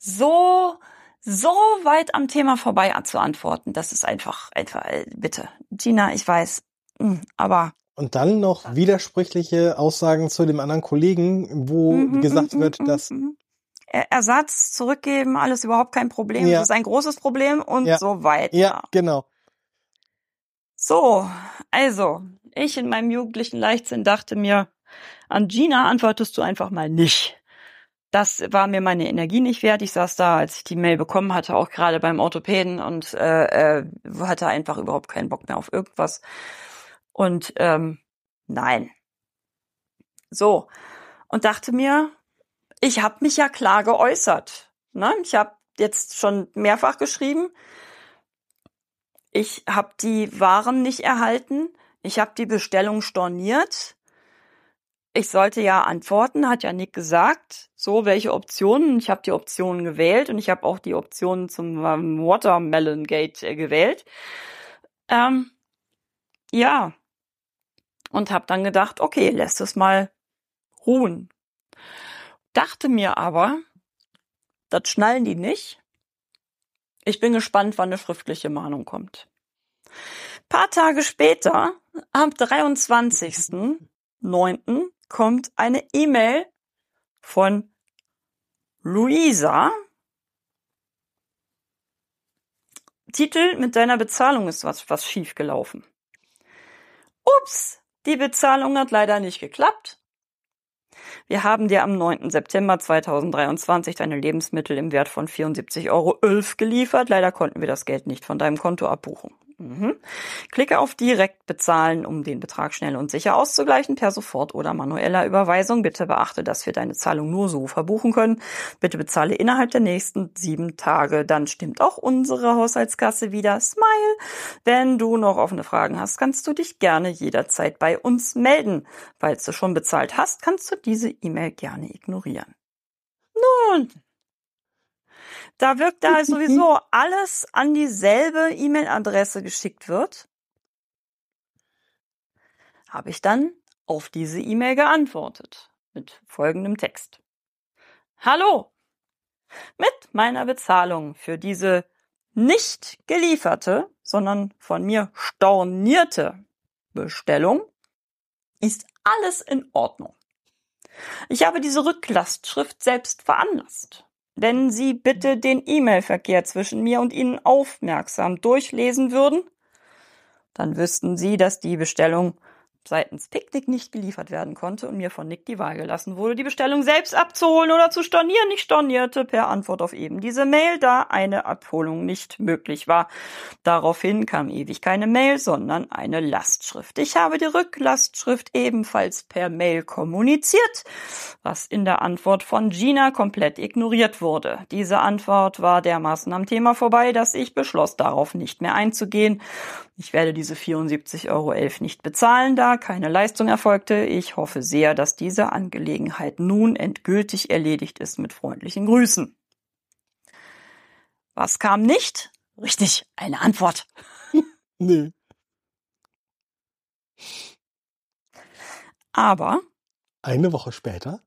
weit am Thema vorbei zu antworten. Das ist einfach, bitte. Gina, ich weiß, aber... Und dann noch widersprüchliche Aussagen zu dem anderen Kollegen, wo gesagt wird, dass... Ersatz zurückgeben, alles überhaupt kein Problem. Ja. Das ist ein großes Problem und so weiter. Ja, genau. So, also, ich in meinem jugendlichen Leichtsinn dachte mir, an Gina antwortest du einfach mal nicht. Das war mir meine Energie nicht wert. Ich saß da, als ich die Mail bekommen hatte, auch gerade beim Orthopäden und hatte einfach überhaupt keinen Bock mehr auf irgendwas. Und nein. So, und dachte mir, ich habe mich ja klar geäußert. Ne? Ich habe jetzt schon mehrfach geschrieben, ich habe die Waren nicht erhalten, ich habe die Bestellung storniert. Ich sollte ja antworten, hat ja Nick gesagt. So, welche Optionen? Ich habe die Optionen gewählt und ich habe auch die Optionen zum Watermelon Gate gewählt. Ja. Und habe dann gedacht, okay, lässt es mal ruhen. Dachte mir aber, das schnallen die nicht. Ich bin gespannt, wann eine schriftliche Mahnung kommt. Paar Tage später, am 23.09., kommt eine E-Mail von Luisa. Titel: Mit deiner Bezahlung ist was schiefgelaufen. Ups, die Bezahlung hat leider nicht geklappt. Wir haben dir am 9. September 2023 deine Lebensmittel im Wert von 74,11 € geliefert. Leider konnten wir das Geld nicht von deinem Konto abbuchen. Klicke auf Direkt bezahlen, um den Betrag schnell und sicher auszugleichen, per Sofort- oder manueller Überweisung. Bitte beachte, dass wir deine Zahlung nur so verbuchen können. Bitte bezahle innerhalb der nächsten 7 Tage. Dann stimmt auch unsere Haushaltskasse wieder. Smile! Wenn du noch offene Fragen hast, kannst du dich gerne jederzeit bei uns melden. Falls du schon bezahlt hast, kannst du diese E-Mail gerne ignorieren. Nun, da wirkt da sowieso alles an dieselbe E-Mail-Adresse geschickt wird, habe ich dann auf diese E-Mail geantwortet mit folgendem Text. Hallo! Mit meiner Bezahlung für diese nicht gelieferte, sondern von mir stornierte Bestellung ist alles in Ordnung. Ich habe diese Rücklastschrift selbst veranlasst. Wenn Sie bitte den E-Mail-Verkehr zwischen mir und Ihnen aufmerksam durchlesen würden, dann wüssten Sie, dass die Bestellung seitens Picknick nicht geliefert werden konnte und mir von Nick die Wahl gelassen wurde, die Bestellung selbst abzuholen oder zu stornieren. Ich stornierte per Antwort auf eben diese Mail, da eine Abholung nicht möglich war. Daraufhin kam ewig keine Mail, sondern eine Lastschrift. Ich habe die Rücklastschrift ebenfalls per Mail kommuniziert, was in der Antwort von Gina komplett ignoriert wurde. Diese Antwort war dermaßen am Thema vorbei, dass ich beschloss, darauf nicht mehr einzugehen. Ich werde diese 74,11 € nicht bezahlen, da keine Leistung erfolgte. Ich hoffe sehr, dass diese Angelegenheit nun endgültig erledigt ist. Mit freundlichen Grüßen. Was kam nicht? Richtig, eine Antwort. Nee. Aber Eine Woche später,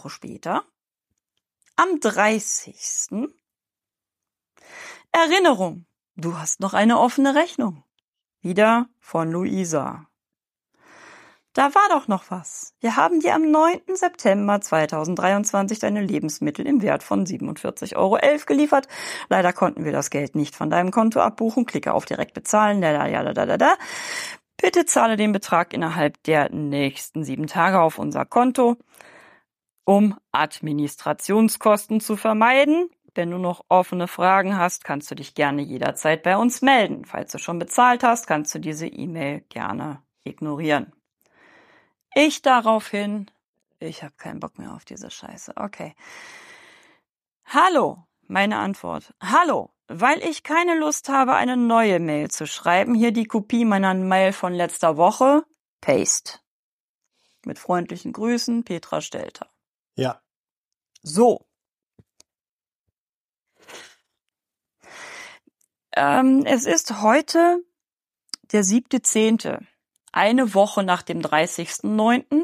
am 30. Erinnerung, du hast noch eine offene Rechnung. Wieder von Luisa. Da war doch noch was. Wir haben dir am 9. September 2023 deine Lebensmittel im Wert von 47,11 € geliefert. Leider konnten wir das Geld nicht von deinem Konto abbuchen. Klicke auf Direkt bezahlen. Bitte zahle den Betrag innerhalb der nächsten 7 Tage auf unser Konto, um Administrationskosten zu vermeiden. Wenn du noch offene Fragen hast, kannst du dich gerne jederzeit bei uns melden. Falls du schon bezahlt hast, kannst du diese E-Mail gerne ignorieren. Ich daraufhin, ich habe keinen Bock mehr auf diese Scheiße. Okay. Hallo, meine Antwort. Hallo, weil ich keine Lust habe, eine neue Mail zu schreiben. Hier die Kopie meiner Mail von letzter Woche. Paste. Mit freundlichen Grüßen, Petra Stelter. ja. So. Es ist heute der 7.10., eine Woche nach dem 30.09.,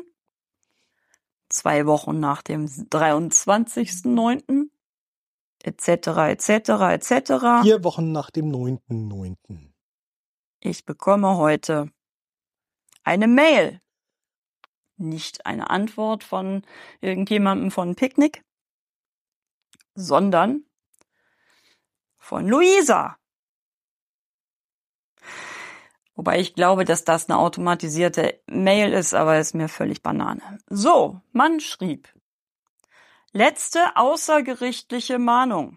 2 Wochen nach dem 23.09., etc., etc. 4 Wochen nach dem 9.9. Ich bekomme heute eine Mail. Nicht eine Antwort von irgendjemandem von Picknick, sondern von Luisa. Wobei ich glaube, dass das eine automatisierte Mail ist, aber ist mir völlig Banane. So, man schrieb: Letzte außergerichtliche Mahnung.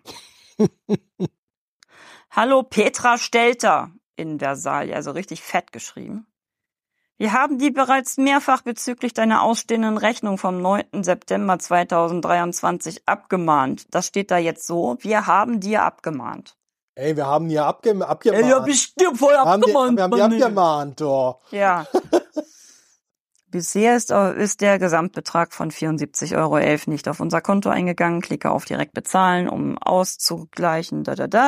Hallo Petra Stelter in Versailles, also richtig fett geschrieben. Wir haben dir bereits mehrfach bezüglich deiner ausstehenden Rechnung vom 9. September 2023 abgemahnt. Das steht da jetzt so: Wir haben dir abgemahnt. Ey, wir haben hier abgemahnt. Ja, bestimmt voll abgemahnt. Wir haben die abgemahnt, doch. Ja. Bisher ist der Gesamtbetrag von 74,11 € nicht auf unser Konto eingegangen. Klicke auf Direkt bezahlen, um auszugleichen.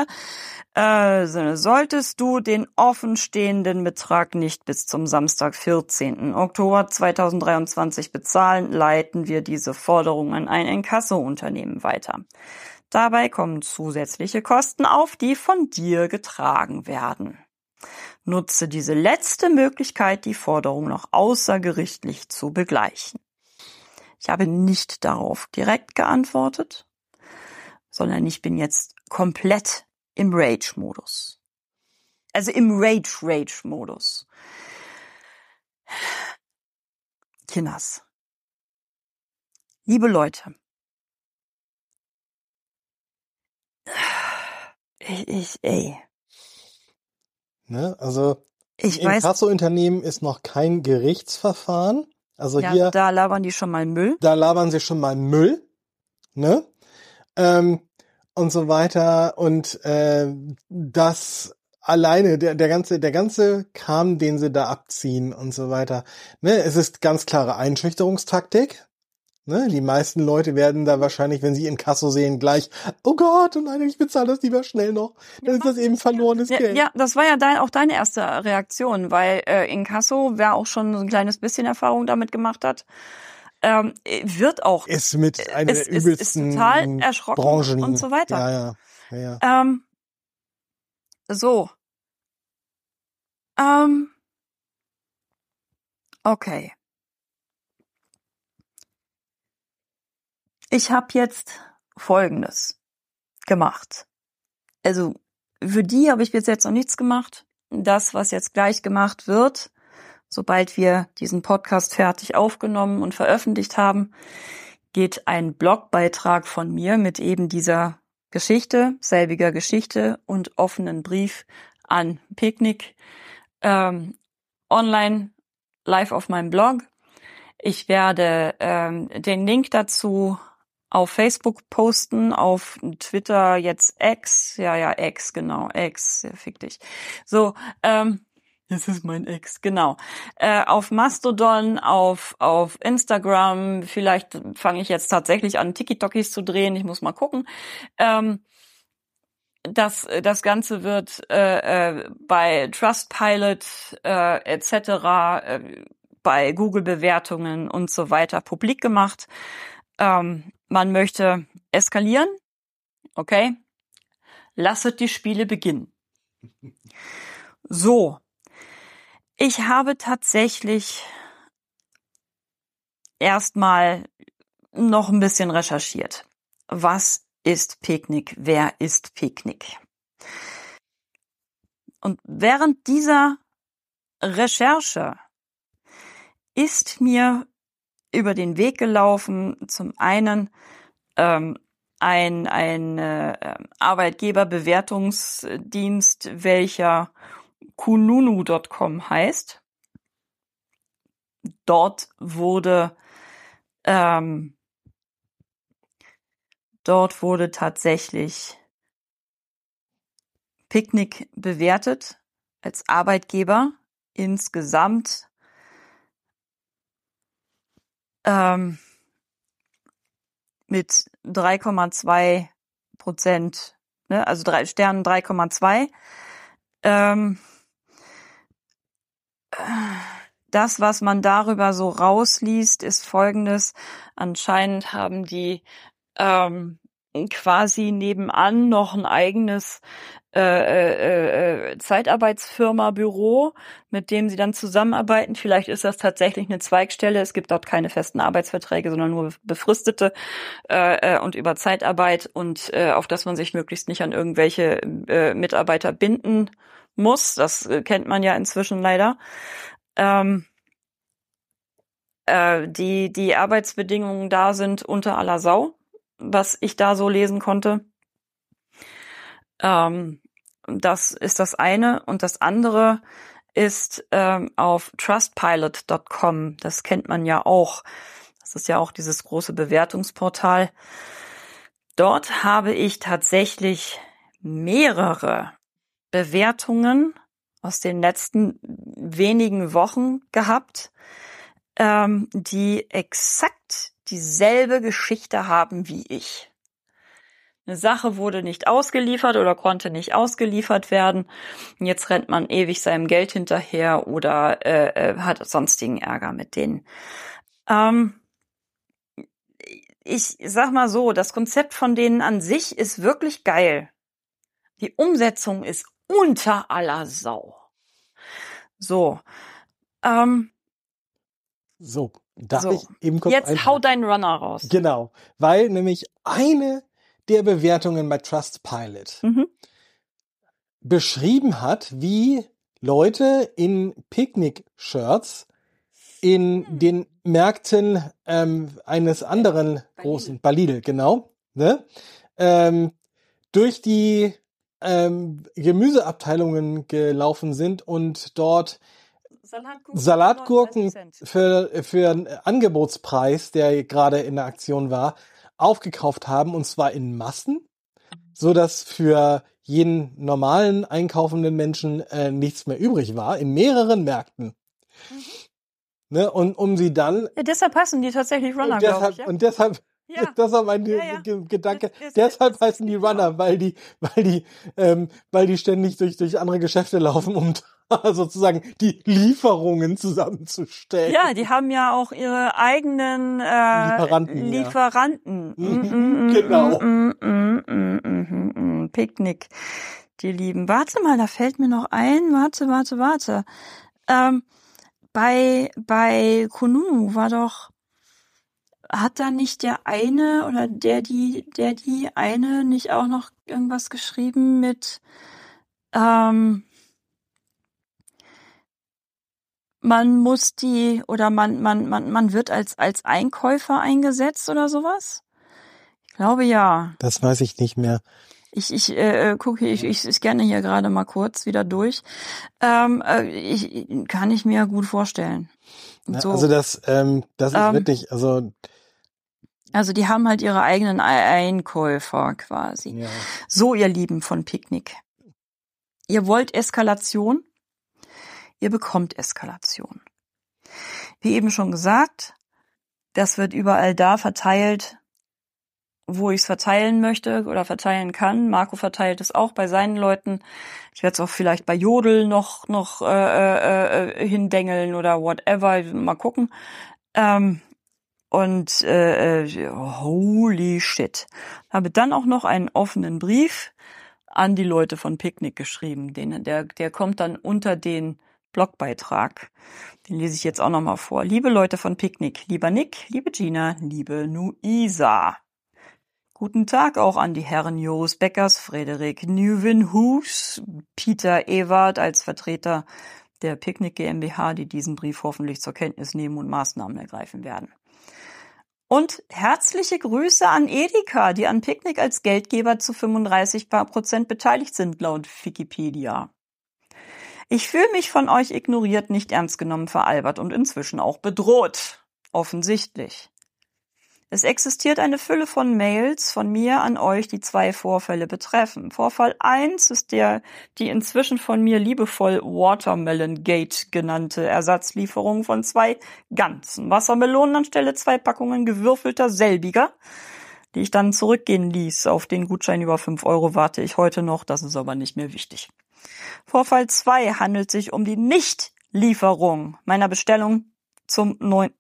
Solltest du den offenstehenden Betrag nicht bis zum Samstag, 14. Oktober 2023 bezahlen, leiten wir diese Forderung an ein Inkasso-Unternehmen weiter. Dabei kommen zusätzliche Kosten auf, die von dir getragen werden. Nutze diese letzte Möglichkeit, die Forderung noch außergerichtlich zu begleichen. Ich habe nicht darauf direkt geantwortet, sondern ich bin jetzt komplett im Rage-Modus. Also im Rage-Modus. Kinders. Liebe Leute. Ey. Ne? Also Ich im weiß, Inkassounternehmen ist noch kein Gerichtsverfahren. Also ja, hier, da labern die schon mal Müll. da labern sie schon mal Müll, ne? Und so weiter. Und das alleine, der ganze Kram, den sie da abziehen und so weiter. Ne? Es ist ganz klare Einschüchterungstaktik. Ne? Die meisten Leute werden da wahrscheinlich, wenn sie Inkasso sehen, gleich, oh Gott, oh nein, ich bezahle das lieber schnell noch. Dann ist das eben verlorenes Geld. Ja, das war ja auch deine erste Reaktion, weil Inkasso, wer auch schon so ein kleines bisschen Erfahrung damit gemacht hat, wird auch Ist mit einer der ist übelsten total erschrocken Branchen. und so weiter. Ja. So. Okay. Ich habe jetzt Folgendes gemacht. Also für die habe ich bis jetzt noch nichts gemacht. Das, was jetzt gleich gemacht wird, sobald wir diesen Podcast fertig aufgenommen und veröffentlicht haben, geht ein Blogbeitrag von mir mit eben dieser Geschichte, selbiger Geschichte und offenen Brief an Picknick online live auf meinem Blog. Ich werde den Link dazu auf Facebook posten, auf Twitter jetzt X, ja X, genau, X, fick dich. So, das ist mein Ex, genau. Auf Mastodon, auf Instagram, vielleicht fange ich jetzt tatsächlich an, Tiki-Tokis zu drehen, ich muss mal gucken. Das Ganze wird bei Trustpilot etc., bei Google-Bewertungen und so weiter publik gemacht. Man möchte eskalieren, okay? Lasset die Spiele beginnen. So, ich habe tatsächlich erstmal noch ein bisschen recherchiert. Was ist Picknick? Wer ist Picknick? Und während dieser Recherche ist mir über den Weg gelaufen, zum einen ein Arbeitgeberbewertungsdienst, welcher kununu.com heißt. Dort wurde tatsächlich Picknick bewertet als Arbeitgeber insgesamt mit 3,2%, ne, also 3 Sternen 3,2. Das, was man darüber so rausliest, ist Folgendes. Anscheinend haben die quasi nebenan noch ein eigenes Zeitarbeitsfirma-Büro, mit dem sie dann zusammenarbeiten. Vielleicht ist das tatsächlich eine Zweigstelle. Es gibt dort keine festen Arbeitsverträge, sondern nur befristete und über Zeitarbeit und auf das man sich möglichst nicht an irgendwelche Mitarbeiter binden muss. Das kennt man ja inzwischen leider. Die Arbeitsbedingungen da sind unter aller Sau, was ich da so lesen konnte. Das ist das eine. Und das andere ist auf trustpilot.com. Das kennt man ja auch. Das ist ja auch dieses große Bewertungsportal. Dort habe ich tatsächlich mehrere Bewertungen aus den letzten wenigen Wochen gehabt, die exakt dieselbe Geschichte haben wie ich. Eine Sache wurde nicht ausgeliefert oder konnte nicht ausgeliefert werden. Und jetzt rennt man ewig seinem Geld hinterher oder hat sonstigen Ärger mit denen. Ich sag mal so, das Konzept von denen an sich ist wirklich geil. Die Umsetzung ist unter aller Sau. So. So, darf ich eben kurz jetzt hau deinen Runner raus. Genau, weil nämlich eine der Bewertungen bei Trustpilot beschrieben hat, wie Leute in Picknick-Shirts in den Märkten eines anderen großen, bei Lidl, genau, ne? Durch die Gemüseabteilungen gelaufen sind und dort Salatgurken für einen Angebotspreis, der gerade in der Aktion war, aufgekauft haben, und zwar in Massen, so dass für jeden normalen einkaufenden Menschen nichts mehr übrig war, in mehreren Märkten. Ne? Und um sie dann... Ja, deshalb heißen die tatsächlich Runner, glaube ich. Ja? Und deshalb... Ja. Das war mein Gedanke. Deshalb heißen die Runner, weil die ständig durch andere Geschäfte laufen, um sozusagen die Lieferungen zusammenzustellen. Ja, die haben ja auch ihre eigenen Lieferanten. Genau. Picknick, die Lieben. Warte mal, da fällt mir noch ein. Warte. Bei Kununu war doch... Hat da nicht der eine oder die eine nicht auch noch irgendwas geschrieben mit man muss man wird als Einkäufer eingesetzt oder sowas? Ich glaube ja. Das weiß ich nicht mehr. Ich scanne hier gerade mal kurz wieder durch. Kann ich mir gut vorstellen. So. Also das ist wirklich, also die haben halt ihre eigenen Einkäufer quasi. Ja. So, ihr Lieben von Picknick. Ihr wollt Eskalation? Ihr bekommt Eskalation. Wie eben schon gesagt, das wird überall da verteilt, wo ich es verteilen möchte oder verteilen kann. Marco verteilt es auch bei seinen Leuten. Ich werde es auch vielleicht bei Jodel noch hindengeln oder whatever. Mal gucken. Holy shit. Habe dann auch noch einen offenen Brief an die Leute von Picknick geschrieben. Der kommt dann unter den Blogbeitrag. Den lese ich jetzt auch nochmal vor. Liebe Leute von Picknick, lieber Nick, liebe Gina, liebe Nuisa. Guten Tag auch an die Herren Joris Beckers, Frederik Nieuwenhuis, Peter Ewart als Vertreter der Picknick GmbH, die diesen Brief hoffentlich zur Kenntnis nehmen und Maßnahmen ergreifen werden. Und herzliche Grüße an Edeka, die an Picknick als Geldgeber zu 35% beteiligt sind, laut Wikipedia. Ich fühle mich von euch ignoriert, nicht ernst genommen, veralbert und inzwischen auch bedroht. Offensichtlich. Es existiert eine Fülle von Mails von mir an euch, die 2 Vorfälle betreffen. Vorfall 1 ist die inzwischen von mir liebevoll Watermelon Gate genannte Ersatzlieferung von 2 ganzen Wassermelonen anstelle 2 Packungen gewürfelter selbiger, die ich dann zurückgehen ließ. Auf den Gutschein über 5 € warte ich heute noch, das ist aber nicht mehr wichtig. Vorfall 2 handelt sich um die Nichtlieferung meiner Bestellung zum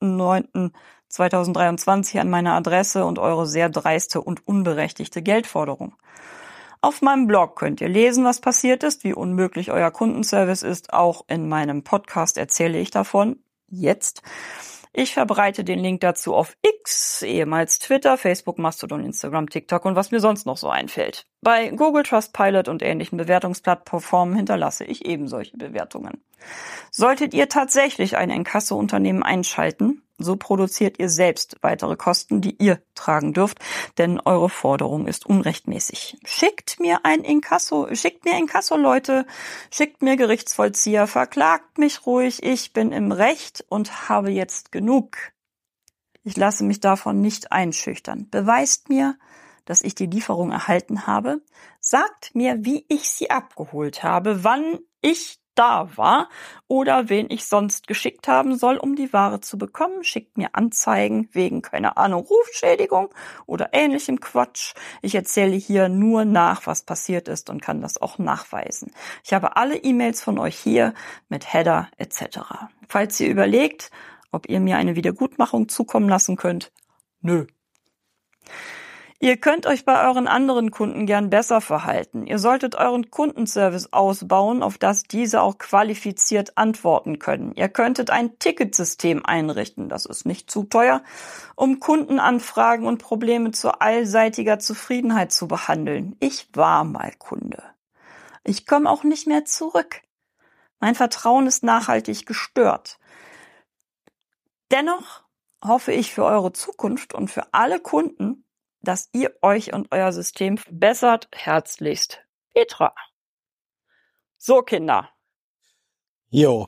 9.9.2023 an meine Adresse und eure sehr dreiste und unberechtigte Geldforderung. Auf meinem Blog könnt ihr lesen, was passiert ist, wie unmöglich euer Kundenservice ist. Auch in meinem Podcast erzähle ich davon. Jetzt. Ich verbreite den Link dazu auf X, ehemals Twitter, Facebook, Mastodon, Instagram, TikTok und was mir sonst noch so einfällt. Bei Google, Trustpilot und ähnlichen Bewertungsplattformen hinterlasse ich eben solche Bewertungen. Solltet ihr tatsächlich ein Inkasso-Unternehmen einschalten, so produziert ihr selbst weitere Kosten, die ihr tragen dürft, denn eure Forderung ist unrechtmäßig. Schickt mir Inkasso, Leute, schickt mir Gerichtsvollzieher, verklagt mich ruhig, ich bin im Recht und habe jetzt genug. Ich lasse mich davon nicht einschüchtern. Beweist mir, dass ich die Lieferung erhalten habe. Sagt mir, wie ich sie abgeholt habe, wann ich da war oder wen ich sonst geschickt haben soll, um die Ware zu bekommen. Schickt mir Anzeigen wegen, keine Ahnung, Rufschädigung oder ähnlichem Quatsch. Ich erzähle hier nur nach, was passiert ist und kann das auch nachweisen. Ich habe alle E-Mails von euch hier mit Header etc. Falls ihr überlegt, ob ihr mir eine Wiedergutmachung zukommen lassen könnt, nö. Ihr könnt euch bei euren anderen Kunden gern besser verhalten. Ihr solltet euren Kundenservice ausbauen, auf das diese auch qualifiziert antworten können. Ihr könntet ein Ticketsystem einrichten, das ist nicht zu teuer, um Kundenanfragen und Probleme zu allseitiger Zufriedenheit zu behandeln. Ich war mal Kunde. Ich komme auch nicht mehr zurück. Mein Vertrauen ist nachhaltig gestört. Dennoch hoffe ich für eure Zukunft und für alle Kunden, dass ihr euch und euer System verbessert. Herzlichst, Petra. So, Kinder. Jo.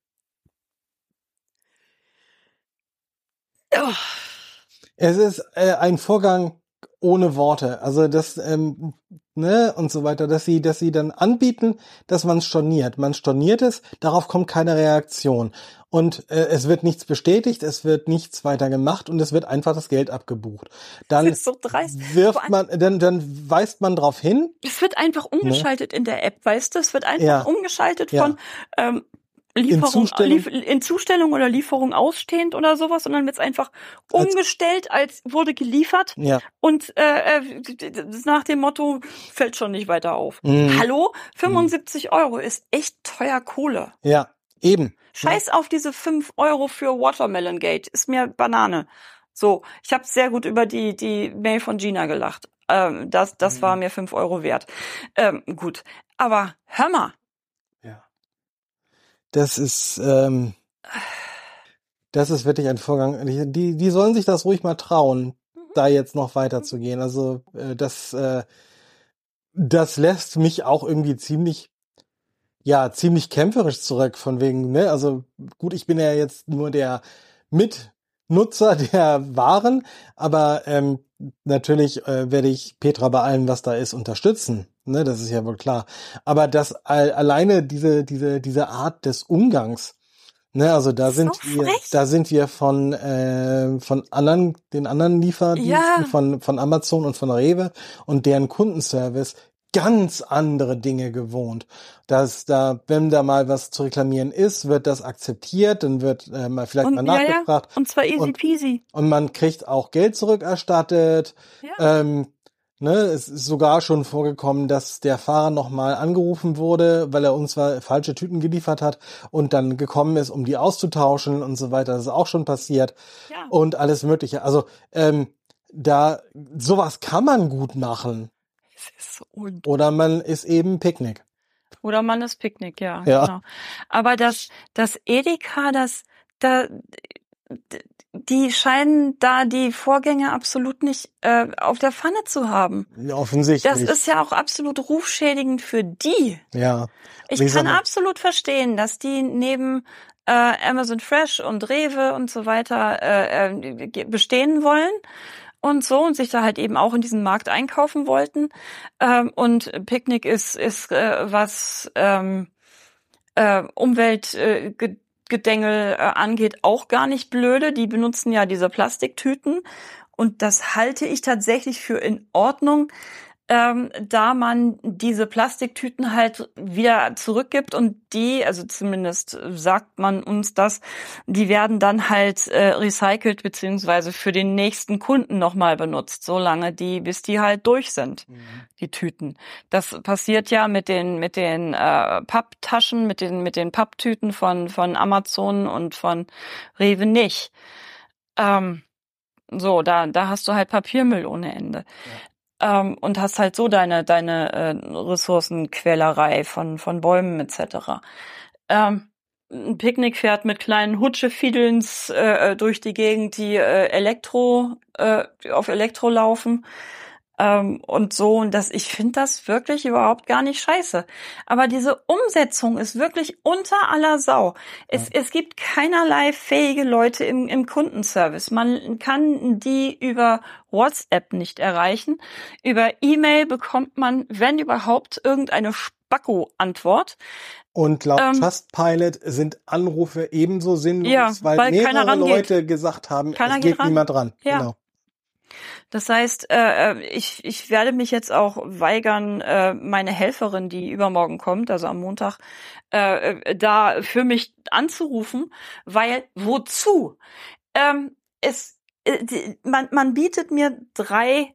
Oh. Es ist ein Vorgang ohne Worte. Also das, ne, und so weiter, dass sie dann anbieten, dass man storniert. Man storniert es, darauf kommt keine Reaktion. Und es wird nichts bestätigt, es wird nichts weiter gemacht und es wird einfach das Geld abgebucht. Dann Das ist so dreist. dann weist man drauf hin. Es wird einfach umgeschaltet in der App, weißt du? Es wird einfach Ja. umgeschaltet Ja. von Lieferung, in Zustellung oder Lieferung ausstehend oder sowas, und dann wird's einfach umgestellt, als wurde geliefert. Ja. Und nach dem Motto, fällt schon nicht weiter auf. Mhm. Hallo? 75 Euro ist echt teuer Kohle. Ja, eben. Scheiß auf diese 5 Euro für Watermelon Gate. Ist mir Banane. So, ich habe sehr gut über die Mail von Gina gelacht. Das war mir 5 Euro wert. Gut. Aber hör mal. Ja. Das ist wirklich ein Vorgang. Die sollen sich das ruhig mal trauen, da jetzt noch weiterzugehen. Also das lässt mich auch irgendwie ziemlich kämpferisch zurück, von wegen, ne? Also gut, ich bin ja jetzt nur der Mitnutzer der Waren, aber natürlich werde ich Petra bei allem, was da ist, unterstützen. Ne, das ist ja wohl klar. Aber das alleine diese Art des Umgangs, ne, also da sind wir von den anderen Lieferdiensten von Amazon und von Rewe und deren Kundenservice ganz andere Dinge gewohnt. Wenn da mal was zu reklamieren ist, wird das akzeptiert, dann wird mal nachgefragt. Ja. Und zwar easy peasy. Und man kriegt auch Geld zurückerstattet. Ja. Es ist sogar schon vorgekommen, dass der Fahrer nochmal angerufen wurde, weil er uns falsche Tüten geliefert hat und dann gekommen ist, um die auszutauschen und so weiter. Das ist auch schon passiert. Ja. Und alles Mögliche. Also sowas kann man gut machen. Oder man ist eben Picknick. Oder man ist Picknick, ja. Ja. Genau. Aber das Edeka, die scheinen da die Vorgänge absolut nicht auf der Pfanne zu haben. Ja, offensichtlich. Das ist ja auch absolut rufschädigend für die. Ja. Ich kann absolut verstehen, dass die neben Amazon Fresh und Rewe und so weiter bestehen wollen und so und sich da halt eben auch in diesen Markt einkaufen wollten. Und Picknick ist was Umweltgedängel angeht, auch gar nicht blöde. Die benutzen ja diese Plastiktüten und das halte ich tatsächlich für in Ordnung, da man diese Plastiktüten halt wieder zurückgibt und die, also zumindest sagt man uns das, die werden dann halt recycelt beziehungsweise für den nächsten Kunden nochmal benutzt, solange bis die halt durch sind, die Tüten. Das passiert ja mit den Papptaschen, mit den Papptüten von Amazon und von Rewe nicht. Da hast du halt Papiermüll ohne Ende. Ja. Und hast halt so deine Ressourcenquälerei von Bäumen etc. Ein Picknick fährt mit kleinen Hutschefiedelns durch die Gegend, die auf Elektro laufen. Und so, und ich finde das wirklich überhaupt gar nicht scheiße. Aber diese Umsetzung ist wirklich unter aller Sau. Es gibt keinerlei fähige Leute im Kundenservice. Man kann die über WhatsApp nicht erreichen. Über E-Mail bekommt man, wenn überhaupt, irgendeine Spacko-Antwort. Und laut Trustpilot sind Anrufe ebenso sinnlos, weil mehrere Leute gesagt haben, es geht niemand dran. Ja. Genau. Das heißt, ich werde mich jetzt auch weigern, meine Helferin, die übermorgen kommt, also am Montag, da für mich anzurufen, weil wozu? Man bietet mir 3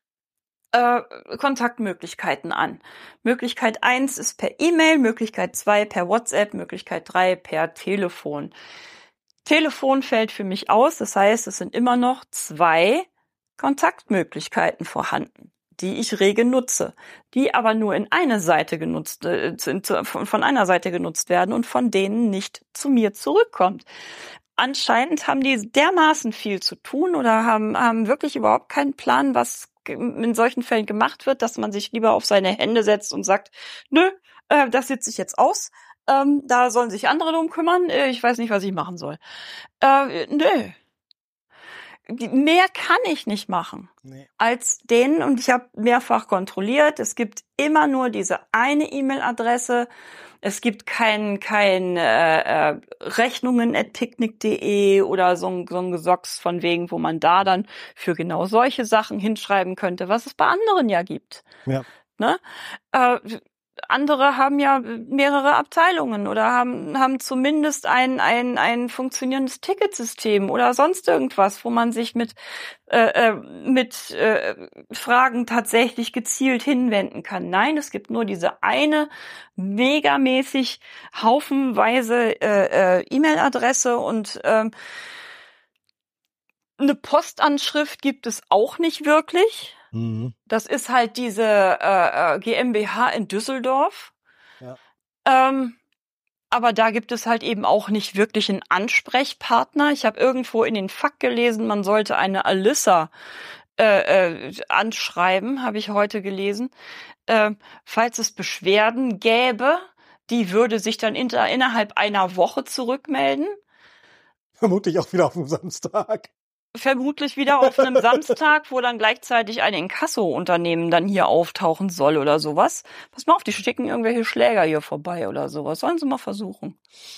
Kontaktmöglichkeiten an. Möglichkeit 1 ist per E-Mail, Möglichkeit 2 per WhatsApp, Möglichkeit 3 per Telefon. Telefon fällt für mich aus, das heißt, es sind immer noch 2 Kontaktmöglichkeiten vorhanden, die ich rege nutze, die aber nur in eine Seite von einer Seite genutzt werden und von denen nicht zu mir zurückkommt. Anscheinend haben die dermaßen viel zu tun oder haben wirklich überhaupt keinen Plan, was in solchen Fällen gemacht wird, dass man sich lieber auf seine Hände setzt und sagt, nö, das sitze ich jetzt aus. Da sollen sich andere drum kümmern. Ich weiß nicht, was ich machen soll. Nö. Mehr kann ich nicht machen als denen. Und ich habe mehrfach kontrolliert. Es gibt immer nur diese eine E-Mail-Adresse. Es gibt kein Rechnungen@picknick.de oder so ein Gesocks von wegen, wo man da dann für genau solche Sachen hinschreiben könnte, was es bei anderen ja gibt. Ja. Ne? Andere haben ja mehrere Abteilungen oder haben zumindest ein funktionierendes Ticketsystem oder sonst irgendwas, wo man sich mit Fragen tatsächlich gezielt hinwenden kann. Nein, es gibt nur diese eine megamäßig haufenweise E-Mail-Adresse und eine Postanschrift gibt es auch nicht wirklich. Mhm. Das ist halt diese GmbH in Düsseldorf. Ja. Aber da gibt es halt eben auch nicht wirklich einen Ansprechpartner. Ich habe irgendwo in den Fakt gelesen, man sollte eine Alyssa anschreiben, habe ich heute gelesen. Falls es Beschwerden gäbe, die würde sich dann innerhalb einer Woche zurückmelden. Vermutlich auch wieder auf dem Samstag. Vermutlich wieder auf einem Samstag, wo dann gleichzeitig ein Inkasso-Unternehmen dann hier auftauchen soll oder sowas. Pass mal auf, die schicken irgendwelche Schläger hier vorbei oder sowas. Sollen sie mal versuchen.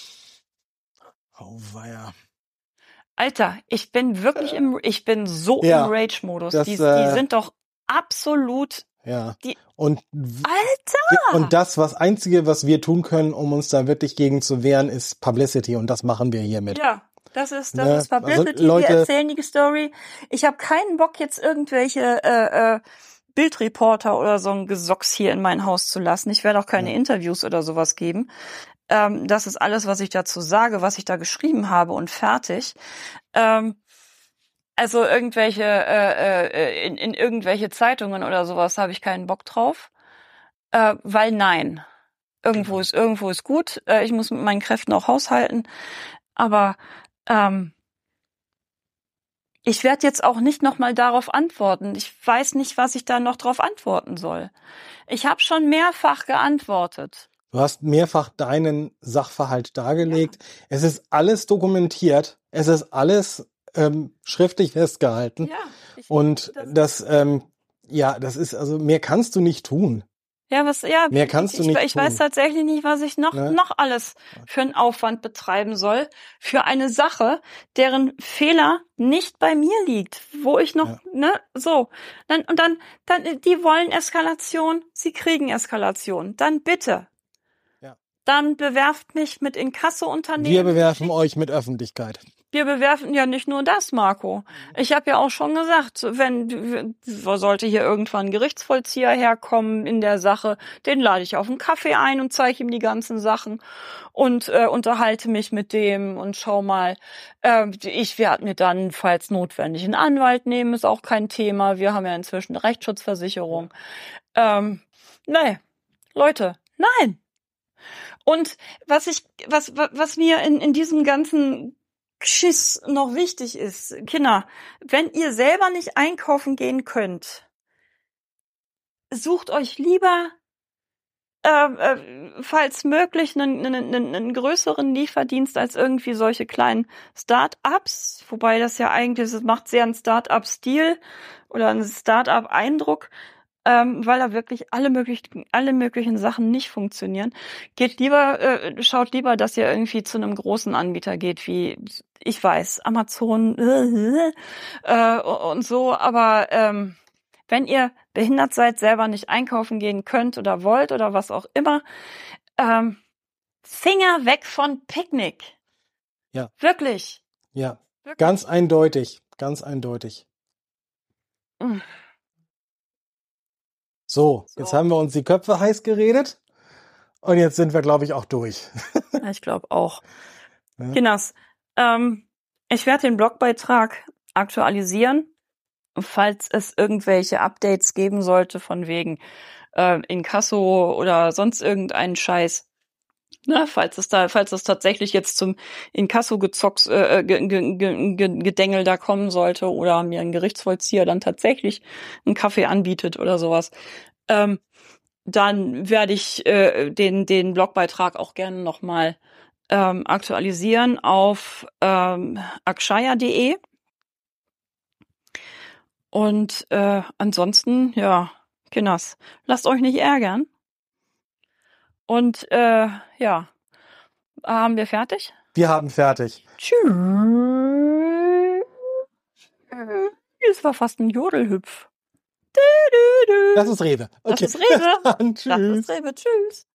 Auweia. Alter, ich bin so Ja, im Rage-Modus. das, Die sind doch absolut... Ja. Die, Und Alter! Und das Einzige, was wir tun können, um uns da wirklich gegen zu wehren, ist Publicity. Und das machen wir hiermit. Ja. Das ist Ne? Publicity, Also, Leute, wir erzählen die Story. Ich habe keinen Bock, jetzt irgendwelche Bildreporter oder so ein Gesocks hier in mein Haus zu lassen. Ich werde auch keine Interviews oder sowas geben. Das ist alles, was ich dazu sage, was ich da geschrieben habe und fertig. Also irgendwelche in irgendwelche Zeitungen oder sowas habe ich keinen Bock drauf. Weil nein. Irgendwo ist gut. Ich muss mit meinen Kräften auch haushalten. Aber ich werde jetzt auch nicht nochmal darauf antworten. Ich weiß nicht, was ich da noch drauf antworten soll. Ich habe schon mehrfach geantwortet. Du hast mehrfach deinen Sachverhalt dargelegt. Ja. Es ist alles dokumentiert. Es ist alles schriftlich festgehalten. Ja, und das ist, also mehr kannst du nicht tun. Ja, mehr kannst du nicht tun. Ich weiß tatsächlich nicht, was ich noch alles für einen Aufwand betreiben soll für eine Sache, deren Fehler nicht bei mir liegt, wo ich noch, dann die wollen Eskalation, sie kriegen Eskalation, dann bitte. Ja. Dann bewerft mich mit Inkasso-Unternehmen. Wir bewerfen euch mit Öffentlichkeit. Wir bewerfen ja nicht nur das, Marco. Ich habe ja auch schon gesagt, sollte hier irgendwann ein Gerichtsvollzieher herkommen in der Sache, den lade ich auf einen Kaffee ein und zeige ihm die ganzen Sachen und unterhalte mich mit dem und schau mal. Ich werde mir dann, falls notwendig, einen Anwalt nehmen, ist auch kein Thema. Wir haben ja inzwischen eine Rechtsschutzversicherung. Nee, Leute, nein. Und was mir in diesem ganzen Schiss noch wichtig ist, Kinder, wenn ihr selber nicht einkaufen gehen könnt, sucht euch lieber, falls möglich, einen größeren Lieferdienst als irgendwie solche kleinen Start-ups, wobei das ja eigentlich, das macht sehr einen Start-up-Stil oder einen Start-up-Eindruck, weil da wirklich alle möglichen Sachen nicht funktionieren. Schaut lieber, dass ihr irgendwie zu einem großen Anbieter geht, wie, ich weiß, Amazon und so, aber wenn ihr behindert seid, selber nicht einkaufen gehen könnt oder wollt oder was auch immer, Finger weg von Picknick. Ja. Wirklich. Ja. Wirklich. Ganz eindeutig. Ganz eindeutig. So, jetzt haben wir uns die Köpfe heiß geredet und jetzt sind wir, glaube ich, auch durch. Ja, ich glaube auch. Ja. Kinders, ich werde den Blogbeitrag aktualisieren, falls es irgendwelche Updates geben sollte von wegen Inkasso oder sonst irgendeinen Scheiß. Ne, falls es tatsächlich jetzt zum Inkasso-Gezocks, Gedängel da kommen sollte oder mir ein Gerichtsvollzieher dann tatsächlich einen Kaffee anbietet oder sowas, dann werde ich den Blogbeitrag auch gerne nochmal aktualisieren auf akshaya.de. Und ansonsten, ja, Kinders, lasst euch nicht ärgern. Und ja, haben wir fertig? Wir haben fertig. Tschüss. Es war fast ein Jodelhüpf. Das ist Rewe. Okay. Das ist Rewe. Dann, tschüss. Das ist Rewe. Tschüss.